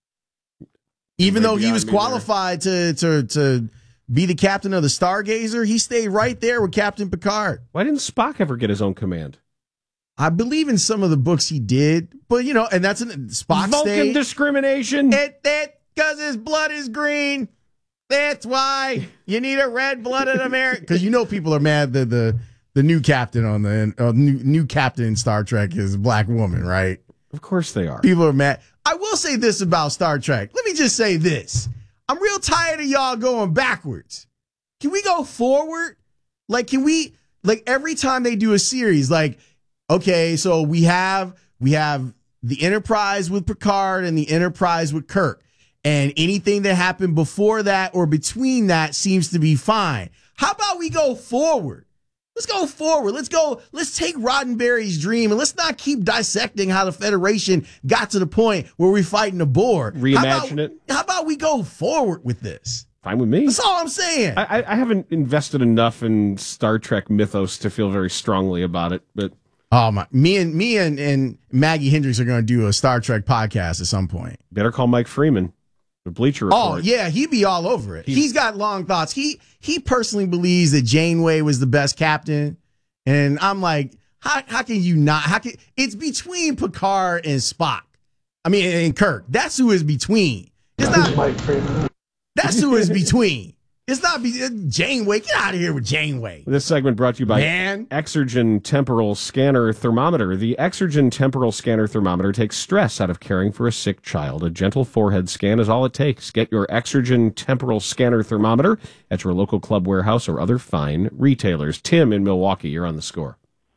Even though he was qualified to, to, to be the captain of the Stargazer, he stayed right there with Captain Picard. Why didn't Spock ever get his own command? I believe in some of the books he did, but, you know, and that's an Spock Vulcan stayed. discrimination. It, that, because his blood is green. That's why you need a red-blooded American. Because you know people are mad that the the new captain on the uh, new new captain in Star Trek is a black woman, right? Of course they are. People are mad. I will say this about Star Trek. Let me just say this: I'm real tired of y'all going backwards. Can we go forward? Like, can we? Like every time they do a series, like, okay, so we have we have the enterprise with Picard and the enterprise with Kirk. And anything that happened before that or between that seems to be fine. How about we go forward? Let's go forward. Let's go. Let's take Roddenberry's dream and let's not keep dissecting how the Federation got to the point where we're fighting a board. Reimagine how about, it. How about we go forward with this? Fine with me. That's all I'm saying. I, I haven't invested enough in Star Trek mythos to feel very strongly about it, but oh my! Me and me and, and Maggie Hendricks are going to do a Star Trek podcast at some point. Better call Mike Freeman, the Bleacher Report. Oh yeah, he'd be all over it. He's, he's got long thoughts. He he personally believes that Janeway was the best captain, and I'm like, how how can you not? How can it's between Picard and Spock? I mean, and Kirk. That's who is between. It's not Mike Freeman. That's who is between. It's not be, Janeway. Get out of here with Janeway. This segment brought to you by Man. Exergen Temporal Scanner Thermometer. The Exergen Temporal Scanner Thermometer takes stress out of caring for a sick child. A gentle forehead scan is all it takes. Get your Exergen Temporal Scanner Thermometer at your local Club Warehouse or other fine retailers. Tim in Milwaukee, you're on the score.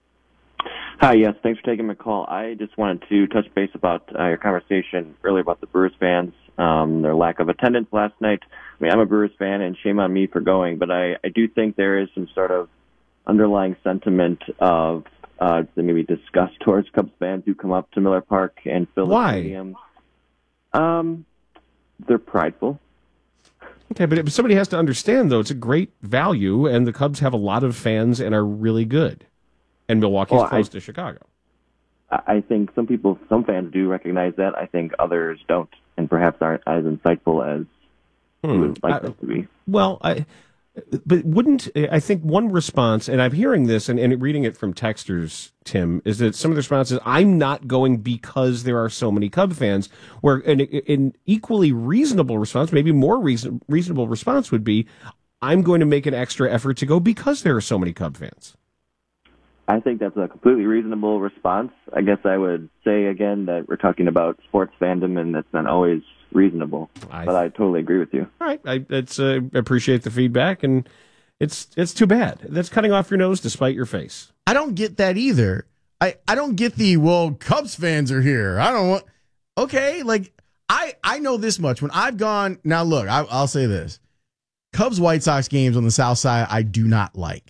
Hi, yes, thanks for taking my call. I just wanted to touch base about uh, your conversation earlier about the Brewers fans, um, their lack of attendance last night. I mean, I'm a Brewers fan, and shame on me for going, but I, I do think there is some sort of underlying sentiment of uh, maybe disgust towards Cubs fans who come up to Miller Park and fill the Why? stadium. Um, they're prideful. Okay, but somebody has to understand, though, it's a great value, and the Cubs have a lot of fans and are really good. And Milwaukee's Well, close I- to Chicago. I think some people, some fans do recognize that. I think others don't, and perhaps aren't as insightful as Hmm. we would like I- them to be. Well, I, but wouldn't I think one response, and I'm hearing this and, and reading it from texters, Tim, is that some of the responses, I'm not going because there are so many Cub fans, where an, an equally reasonable response, maybe more reason, reasonable response would be, I'm going to make an extra effort to go because there are so many Cub fans. I think that's a completely reasonable response. I guess I would say again that we're talking about sports fandom, and that's not always reasonable. I- but I totally agree with you. All right, I it's, uh, appreciate the feedback, and it's it's too bad. That's cutting off your nose to spite your face. I don't get that either. I, I don't get the, well, Cubs fans are here. I don't want, okay, like, I, I know this much. When I've gone, now look, I, I'll say this. Cubs White Sox games on the South Side, I do not like.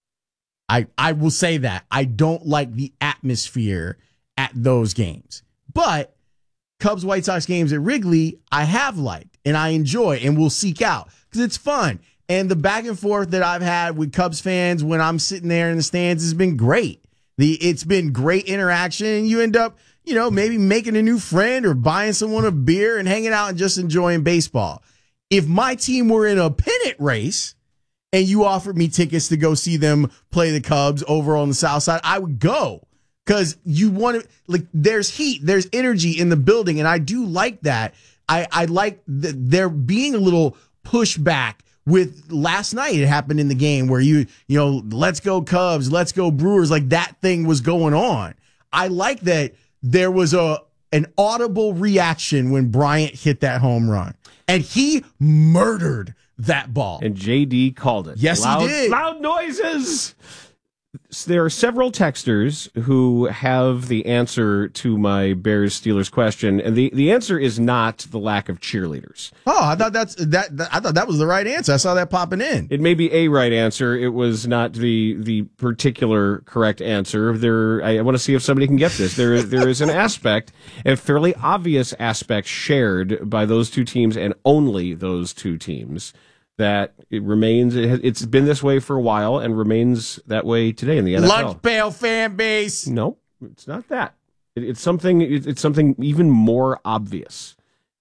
I, I will say that. I don't like the atmosphere at those games. But Cubs White Sox games at Wrigley, I have liked and I enjoy and will seek out because it's fun. And the back and forth that I've had with Cubs fans when I'm sitting there in the stands has been great. The It's been great interaction, and you end up, you know, maybe making a new friend or buying someone a beer and hanging out and just enjoying baseball. If my team were in a pennant race and you offered me tickets to go see them play the Cubs over on the South Side, I would go because you want to, like, there's heat, there's energy in the building. And I do like that. I, I like that there being a little pushback with last night. It happened in the game where you, you know, let's go Cubs, let's go Brewers. Like that thing was going on. I like that there was a, an audible reaction when Bryant hit that home run and he murdered that ball. And J D called it. Yes, loud, he did. Loud noises. There are several texters who have the answer to my Bears Steelers question, and the, the answer is not the lack of cheerleaders. Oh, I thought that's that, that. I thought that was the right answer. I saw that popping in. It may be a right answer. It was not the the particular correct answer. There, I, I want to see if somebody can get this. There, there is an aspect, a fairly obvious aspect, shared by those two teams and only those two teams, that it remains, it has, it's been this way for a while and remains that way today in the N F L. Lunch pail fan base. No, it's not that. It, it's something. It, it's something even more obvious.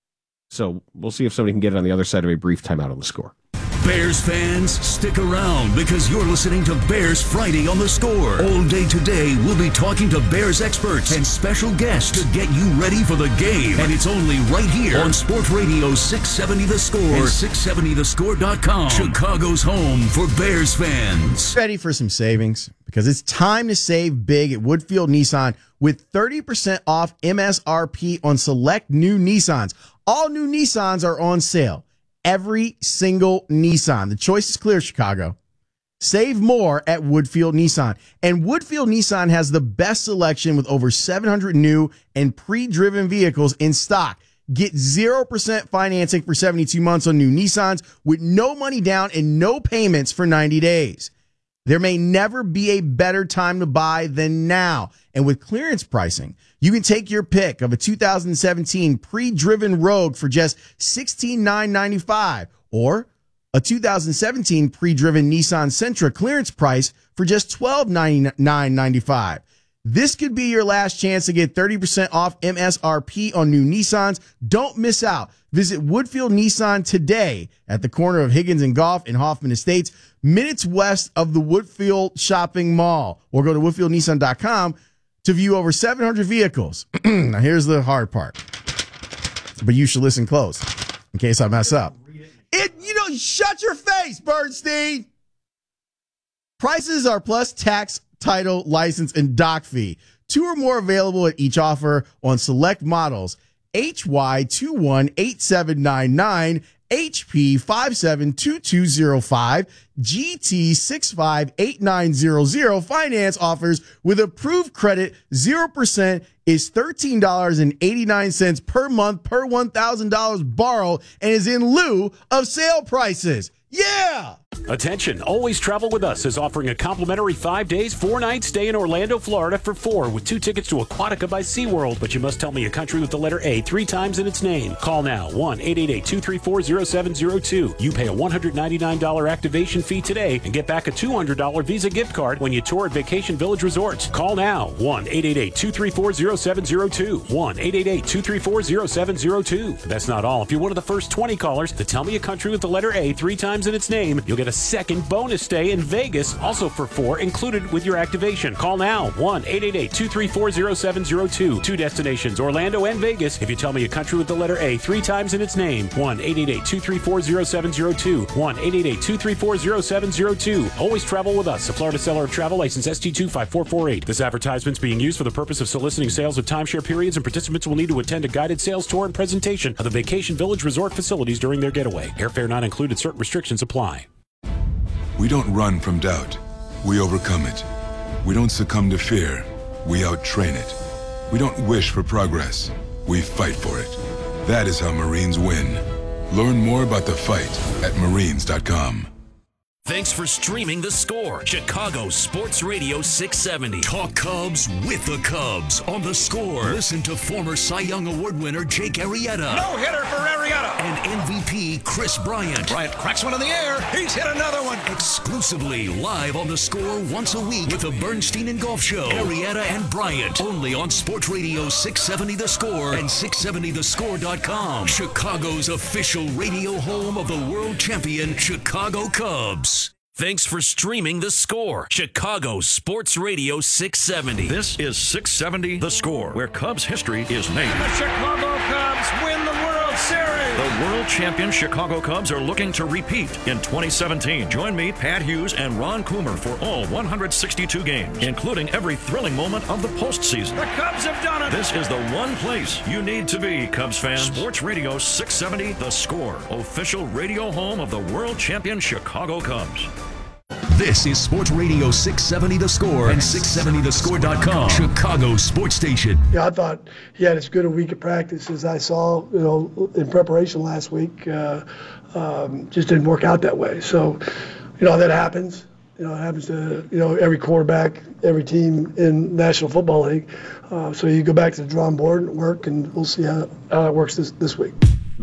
So we'll see if somebody can get it on the other side of a brief timeout on the score. Bears fans, stick around because you're listening to Bears Friday on the Score. All day today, we'll be talking to Bears experts and special guests to get you ready for the game. And it's only right here on Sports Radio six seventy The Score and six seventy the score dot com. Chicago's home for Bears fans. Ready for some savings? Because it's time to save big at Woodfield Nissan with thirty percent off M S R P on select new Nissans. All new Nissans are on sale. Every single Nissan. The choice is clear, Chicago. Save more at Woodfield Nissan. And Woodfield Nissan has the best selection with over seven hundred new and pre-driven vehicles in stock. Get zero percent financing for seventy-two months on new Nissans with no money down and no payments for ninety days. There may never be a better time to buy than now. And with clearance pricing, you can take your pick of a two thousand seventeen pre-driven Rogue for just sixteen thousand nine hundred ninety-five dollars or a two thousand seventeen pre-driven Nissan Sentra clearance price for just twelve thousand nine hundred ninety-five dollars. This could be your last chance to get thirty percent off M S R P on new Nissans. Don't miss out. Visit Woodfield Nissan today at the corner of Higgins and Golf in Hoffman Estates, minutes west of the Woodfield Shopping Mall, or go to woodfield nissan dot com to view over seven hundred vehicles. Now here's the hard part, but you should listen close in case I mess up. It, you know, shut your face, Bernstein. Prices are plus tax, title, license, and dock fee. Two or more available at each offer on select models. H Y two one eight seven nine nine, H P five seven two two zero five, G T six five eight nine zero zero. Finance offers with approved credit. zero percent is thirteen dollars and eighty-nine cents per month per one thousand dollars borrowed and is in lieu of sale prices. Yeah! Attention, Always Travel With Us is offering a complimentary five days, four night stay in Orlando, Florida for four with two tickets to Aquatica by SeaWorld. But you must tell me a country with the letter A three times in its name. Call now, one eight eight eight two three four zero seven zero two. You pay a one hundred ninety-nine dollars activation fee today and get back a two hundred dollars Visa gift card when you tour at Vacation Village Resorts. Call now, one eight eight eight two three four zero seven zero two. one eight eight eight two three four zero seven zero two. That's not all. If you're one of the first twenty callers to tell me a country with the letter A three times in its name, you'll get a second bonus stay in Vegas, also for four, included with your activation. Call now, one eight eight eight two three four zero seven zero two. Two destinations, Orlando and Vegas. If you tell me a country with the letter A three times in its name, one eight eight eight two three four zero seven zero two. one eight eight eight two three four zero seven zero two. Always Travel With Us, a Florida seller of travel license S T two five four four eight. This advertisement is being used for the purpose of soliciting sales of timeshare periods, and participants will need to attend a guided sales tour and presentation of the Vacation Village Resort facilities during their getaway. Airfare not included. Certain restrictions apply. We don't run from doubt. We overcome it. We don't succumb to fear. We outtrain it. We don't wish for progress. We fight for it. That is how Marines win. Learn more about the fight at marines dot com. Thanks for streaming The Score, Chicago Sports Radio six seventy. Talk Cubs with the Cubs on The Score. Listen to former Cy Young Award winner Jake Arrieta. No hitter for Arrieta. And M V P Chris Bryant. Bryant cracks one in the air. He's hit another one. Exclusively live on The Score once a week with the Bernstein and Golf Show. Arrieta and Bryant. Only on Sports Radio six seventy The Score and six seventy the score dot com. Chicago's official radio home of the world champion Chicago Cubs. Thanks for streaming The Score, Chicago Sports Radio six seventy. This is six seventy The Score, where Cubs history is made. The Chicago Cubs win the World Series. The world champion Chicago Cubs are looking to repeat in twenty seventeen. Join me, Pat Hughes, and Ron Coomer for all one hundred sixty-two games, including every thrilling moment of the postseason. The Cubs have done it. This is the one place you need to be, Cubs fans. Sports Radio six seventy The Score, official radio home of the world champion Chicago Cubs. This is Sports Radio six seventy The Score and six seventy the score dot com, Chicago sports station. Yeah, I thought he had as good a week of practice as I saw, you know, in preparation last week. Uh, um, just didn't work out that way. So, you know, that happens. You know, it happens to, you know, every quarterback, every team in National Football League. Uh, so you go back to the drawing board and work, and we'll see how, how it works this, this week.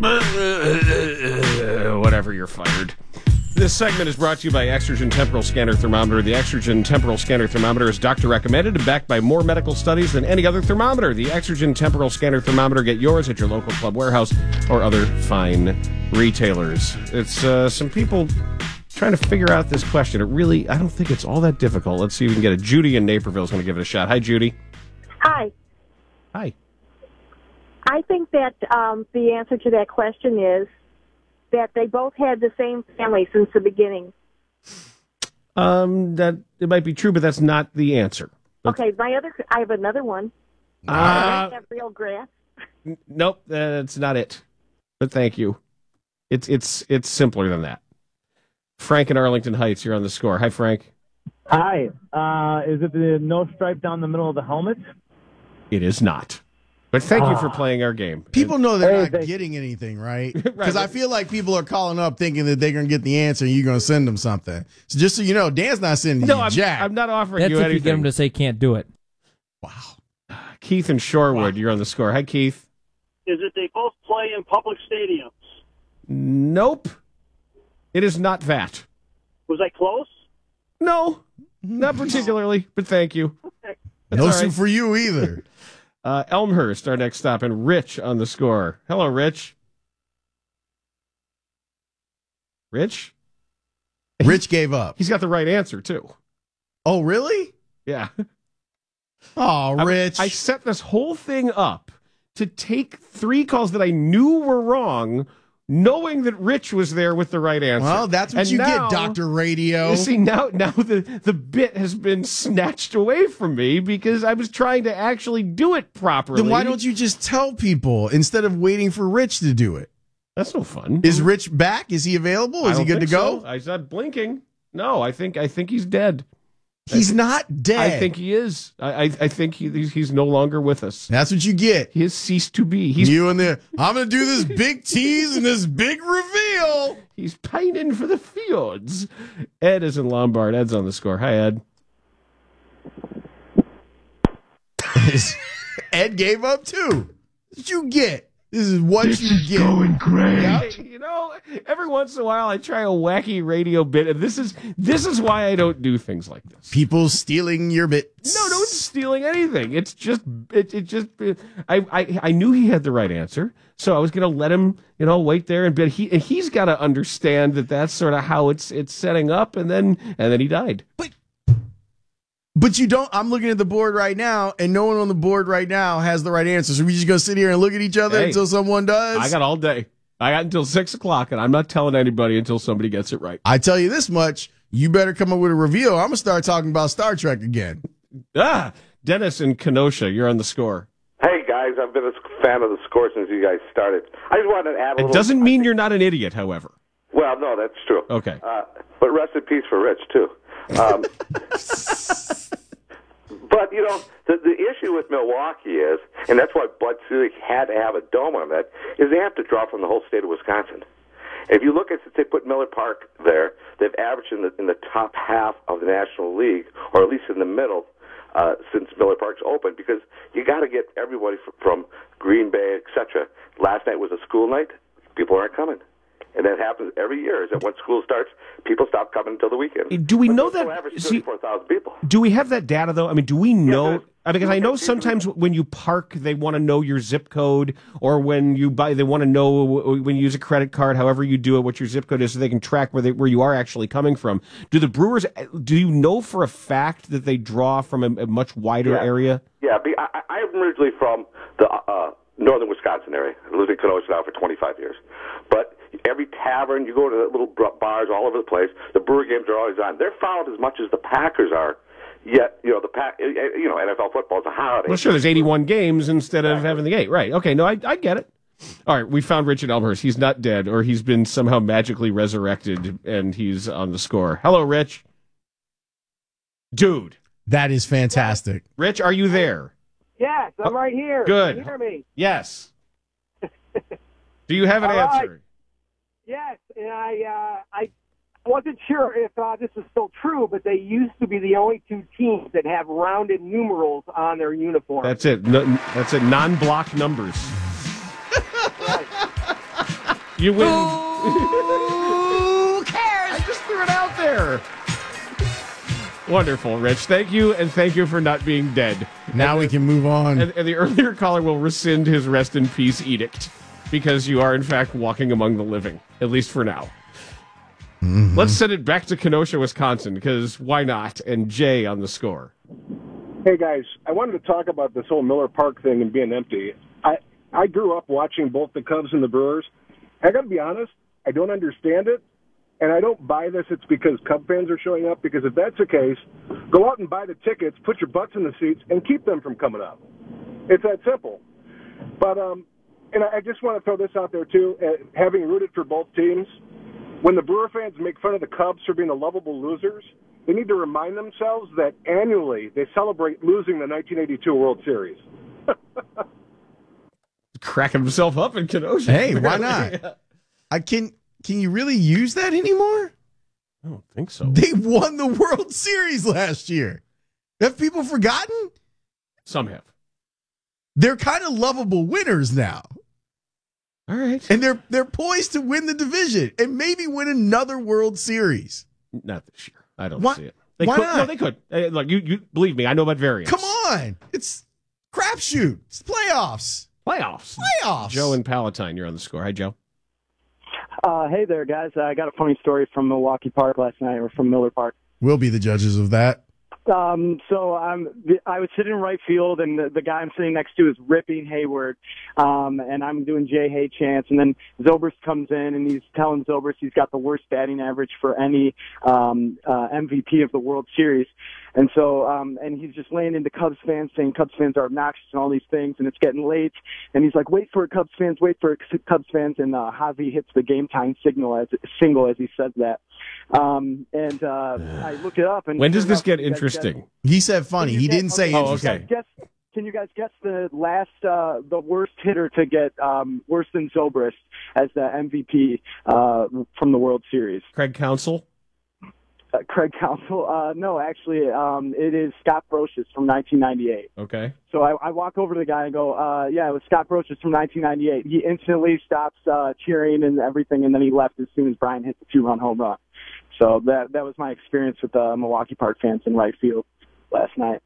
Whatever, you're fired. This segment is brought to you by Exergen Temporal Scanner Thermometer. The Exergen Temporal Scanner Thermometer is doctor recommended and backed by more medical studies than any other thermometer. The Exergen Temporal Scanner Thermometer. Get yours at your local club warehouse or other fine retailers. It's uh, some people trying to figure out this question. It really, I don't think it's all that difficult. Let's see if we can get it. Judy in Naperville is going to give it a shot. Hi, Judy. Hi. Hi. I think that um, the answer to that question is that they both had the same family since the beginning. Um, that it might be true, but that's not the answer. That's, okay, my other, I have another one. Uh, they have real grass. N- nope, that's not it. But thank you. It's it's it's simpler than that. Frank in Arlington Heights, you're on the score. Hi, Frank. Hi. Uh, is it the no stripe down the middle of the helmet? It is not. But thank you for Ah. playing our game. People know they're Hey, not they- getting anything, right? Because I feel like people are calling up thinking that they're going to get the answer and you're going to send them something. So just so you know, Dan's not sending No, you I'm, jack. I'm not offering That's you if anything. you get them to say can't do it. Keith in Shorewood, you're on the score. Hi, Keith. Is it they both play in public stadiums? Nope. It is not that. Was I close? No, not particularly, but thank you. That's No all suit right. for you either. Uh, Elmhurst, our next stop, and Rich on the score. Hello, Rich. Rich? Rich gave up. He's got the right answer, too. Oh, really? Yeah. Oh, Rich. I, I set this whole thing up to take three calls that I knew were wrong, knowing that Rich was there with the right answer. Well, that's what And you now- get, Doctor Radio. You see, now now the, the bit has been snatched away from me because I was trying to actually do it properly. Then why don't you just tell people instead of waiting for Rich to do it? That's no fun. Is Rich back? Is he available? Is I he don't good to think go? so. I said blinking. No, I think I think he's dead. He's I, not dead. I think he is. I I, I think he, he's, he's no longer with us. That's what you get. He has ceased to be. He's you and the I'm going to do this big tease and this big reveal. He's pining for the fields. Ed is in Lombard. Ed's on the score. Hi, Ed. Ed gave up too. What you get? This is what This you is get. going great. Yep. You know, every once in a while I try a wacky radio bit, and this is this is why I don't do things like this. People stealing your bits. No, no one's stealing anything. It's just it, it just I, I I knew he had the right answer, so I was going to let him, you know, wait there and but he and he's got to understand that that's sort of how it's it's setting up, and then and then he died. But you don't. I'm looking at the board right now, and no one on the board right now has the right answer. So we just go sit here and look at each other Hey, until someone does. I got all day. I got until six o'clock, and I'm not telling anybody until somebody gets it right. I tell you this much: you better come up with a reveal. I'm gonna start talking about Star Trek again. Ah, Dennis in Kenosha, you're on the score. Hey guys, I've been a fan of the score since you guys started. I just wanted to add a It little. doesn't mean you're not an idiot, however. Well, no, that's true. Okay. Uh, but rest in peace for Rich too. Um, but you know, the the issue with Milwaukee is, and that's why Bud Selig had to have a dome on that, is they have to draw from the whole state of Wisconsin. If you look at since they put Miller Park there, they've averaged in the in the top half of the National League, or at least in the middle, uh, since Miller Park's open, because you got to get everybody from, from Green Bay, et cetera. Last night was a school night; people aren't coming, and that happens every year. Is that when school starts, people stop coming until the weekend. Do we But know they still that- average see- thirty-four thousand people? Do we have that data, though? I mean, do we know? Uh, because I know sometimes when you park, they want to know your zip code, or when you buy, they want to know when you use a credit card, however you do it, what your zip code is, so they can track where they, where you are actually coming from. Do the Brewers? Do you know for a fact that they draw from a, a much wider Yeah. area? Yeah, be- I, I- I'm originally from the uh, northern Wisconsin area. I lived in Kenosha now for twenty-five years. But every tavern, you go to little bars all over the place, the Brewer games are always on. They're followed as much as the Packers are. Yet, you know, the pack, you know, N F L football is a holiday. Well, sure. There's eighty-one games instead of having the eight, right? Okay, no, I I get it. All right, we found Richard Elmhurst. He's not dead, or he's been somehow magically resurrected, and he's on the score. Hello, Rich. Dude. That is fantastic. Rich, are you there? Yes, I'm right here. Good. Can you hear me? Yes. Do you have an All right. answer? Yes, and I uh, I wasn't sure if uh, this is still true, but they used to be the only two teams that have rounded numerals on their uniform. That's it. No, that's it. Non-block numbers. You win. Who cares? I just threw it out there. Wonderful, Rich. Thank you, and thank you for not being dead. Now and we the, can move on. And, and the earlier caller will rescind his rest in peace edict because you are, in fact, walking among the living, at least for now. Mm-hmm. Let's send it back to Kenosha, Wisconsin, because why not? And Jay on the score. Hey guys, I wanted to talk about this whole Miller Park thing and being empty. I I grew up watching both the Cubs and the Brewers. I got to be honest, I don't understand it, and I don't buy this. It's because Cub fans are showing up. Because if that's the case, go out and buy the tickets, put your butts in the seats, and keep them from coming up. It's that simple. But um, and I just want to throw this out there too. Uh, having rooted for both teams, when the Brewer fans make fun of the Cubs for being the lovable losers, they need to remind themselves that annually they celebrate losing the nineteen eighty-two World Series. Cracking himself up in Kenosha. Hey, why not? I can. Can you really use that anymore? I don't think so. They won the World Series last year. Have people forgotten? Some have. They're kind of lovable winners now. All right. And they're they're poised to win the division and maybe win another World Series. Not this year. I don't Why- see it. They why could, not? No, they could. Hey, look, you, you believe me. I know about variance. Come on. It's crapshoot. It's playoffs. Playoffs. Playoffs. Joe and Palatine, you're on the score. Hi, Joe. Uh, hey there, guys. I got a funny story from Milwaukee Park last night, or from Miller Park. We'll be the judges of that. Um, so I'm, I was sitting in right field, and the, the guy I'm sitting next to is ripping Hayward, um, and I'm doing Jay Hay chants, and then Zobrist comes in, and he's telling Zobrist he's got the worst batting average for any um, uh, M V P of the World Series. And so, um, and he's just laying into Cubs fans, saying Cubs fans are obnoxious and all these things, and it's getting late. And he's like, "Wait for it, Cubs fans! Wait for it, Cubs fans!" And uh, Javi hits the game time signal as single as he says that. Um, and uh, I looked it up. And When does this get you guys interesting? guess- He said funny. He Can you didn't guess- say okay, interesting. can you guys guess- Can you guys guess the last, uh, the worst hitter to get um, worse than Zobrist as the M V P uh, from the World Series? Craig Counsell? Uh, Craig Counsell? Uh, no, actually, um, it is Scott Brosius from nineteen ninety-eight. Okay. So I, I walk over to the guy and go, uh, yeah, it was Scott Brosius from nineteen ninety-eight. He instantly stops uh, cheering and everything, and then he left as soon as Brian hit the two-run home run. So that that was my experience with the uh, Milwaukee Park fans in right field last night.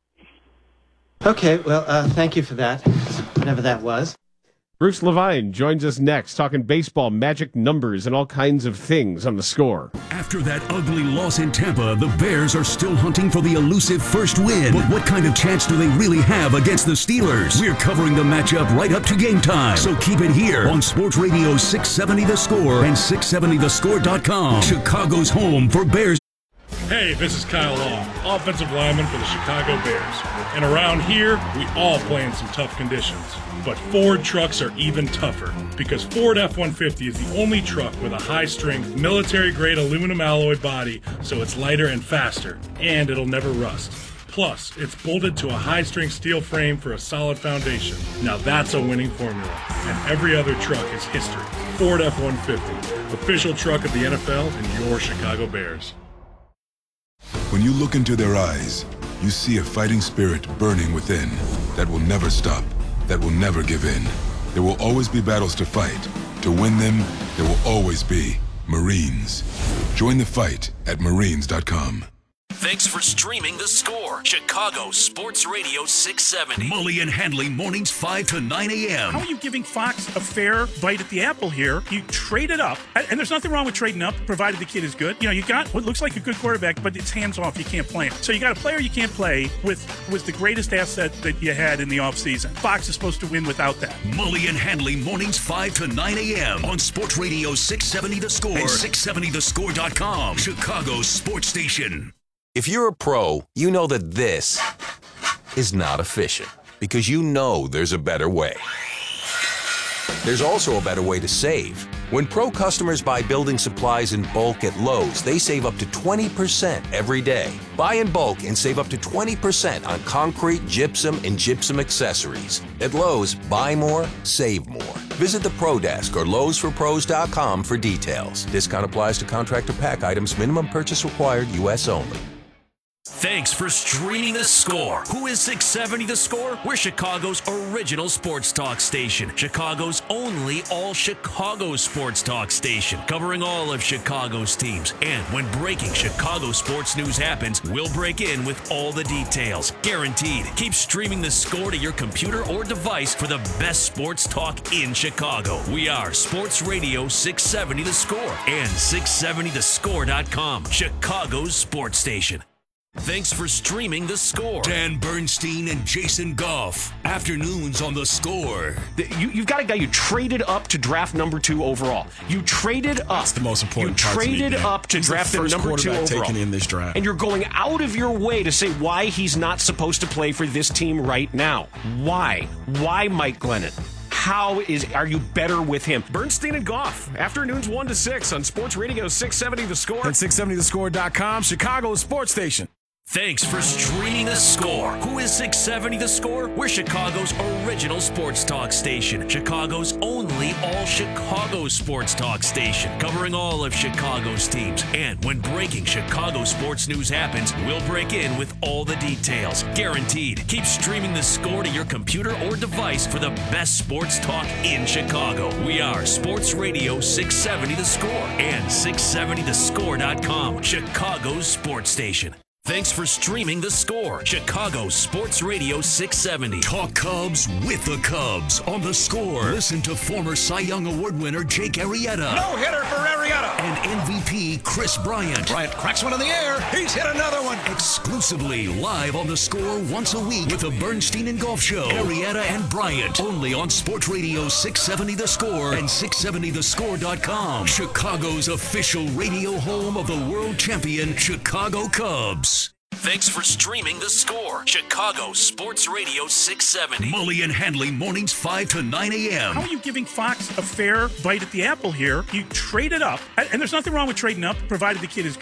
Okay, well, uh, thank you for that, whatever that was. Bruce Levine joins us next, talking baseball, magic numbers, and all kinds of things on the score. After that ugly loss in Tampa, the Bears are still hunting for the elusive first win. But what kind of chance do they really have against the Steelers? We're covering the matchup right up to game time. So keep it here on Sports Radio six seventy The Score and six seventy the score dot com. Chicago's home for Bears. Hey, this is Kyle Long, offensive lineman for the Chicago Bears. And around here, we all play in some tough conditions. But Ford trucks are even tougher, because Ford F one fifty is the only truck with a high-strength, military-grade aluminum alloy body, so it's lighter and faster, and it'll never rust. Plus, it's bolted to a high-strength steel frame for a solid foundation. Now that's a winning formula, and every other truck is history. Ford F one fifty, official truck of the N F L and your Chicago Bears. When you look into their eyes, you see a fighting spirit burning within that will never stop, that will never give in. There will always be battles to fight. To win them, there will always be Marines. Join the fight at marines dot com. Thanks for streaming The Score, Chicago Sports Radio six seventy. Mully and Handley mornings five to nine a.m. How are you giving Fox a fair bite at the apple here? You traded up, and there's nothing wrong with trading up, provided the kid is good. You know, you got what looks like a good quarterback, but it's hands off. You can't play him. So you got a player you can't play with with the greatest asset that you had in the offseason. Fox is supposed to win without that. Mully and Handley mornings five to nine a.m. on Sports Radio six seventy The Score and six seventy the score dot com. Chicago's sports station. If you're a pro, you know that this is not efficient, because you know there's a better way. There's also a better way to save. When pro customers buy building supplies in bulk at Lowe's, they save up to twenty percent every day. Buy in bulk and save up to twenty percent on concrete, gypsum, and gypsum accessories. At Lowe's, buy more, save more. Visit the Pro Desk or Lowe's for pros dot com for details. Discount applies to contractor pack items. Minimum purchase required. U S only. Thanks for streaming The Score. Who is six seventy The Score? We're Chicago's original sports talk station. Chicago's only all-Chicago sports talk station. Covering all of Chicago's teams. And when breaking Chicago sports news happens, we'll break in with all the details. Guaranteed. Keep streaming The Score to your computer or device for the best sports talk in Chicago. We are Sports Radio six seventy The Score and six seventy the score dot com. Chicago's sports station. Thanks for streaming The Score. Dan Bernstein and Jason Goff. Afternoons on The Score. You, you've got a guy you traded up to draft number two overall. You traded up. That's the most important You part to me, traded Dan. up to He's the draft him first number two quarterback overall. taken in this draft. And you're going out of your way to say why he's not supposed to play for this team right now. Why? Why Mike Glennon? how is are you better with him? Bernstein and Goff, afternoons one to six on Sports Radio six seventy The Score and six seventy the score dot com, Chicago's sports station. Thanks for streaming The Score. Who is six seventy The Score? We're Chicago's original sports talk station. Chicago's only all-Chicago sports talk station. Covering all of Chicago's teams. And when breaking Chicago sports news happens, we'll break in with all the details. Guaranteed. Keep streaming The Score to your computer or device for the best sports talk in Chicago. We are Sports Radio six seventy The Score and six seventy the score dot com. Chicago's sports station. Thanks for streaming The Score. Chicago Sports Radio six seventy. Talk Cubs with the Cubs on The Score. Listen to former Cy Young Award winner Jake Arrieta. No hitter for Arrieta. And M V P Chris Bryant. Bryant cracks one in the air. He's hit another one. Exclusively live on The Score once a week with the Bernstein and Golf Show. Arrieta and Bryant. Only on Sports Radio six seventy The Score and six seventy the score dot com. Chicago's official radio home of the world champion Chicago Cubs. Thanks for streaming The Score. Chicago Sports Radio six seventy. Mully and Handley mornings five to nine a.m. How are you giving Fox a fair bite at the apple here? You trade it up, and there's nothing wrong with trading up, provided the kid is good.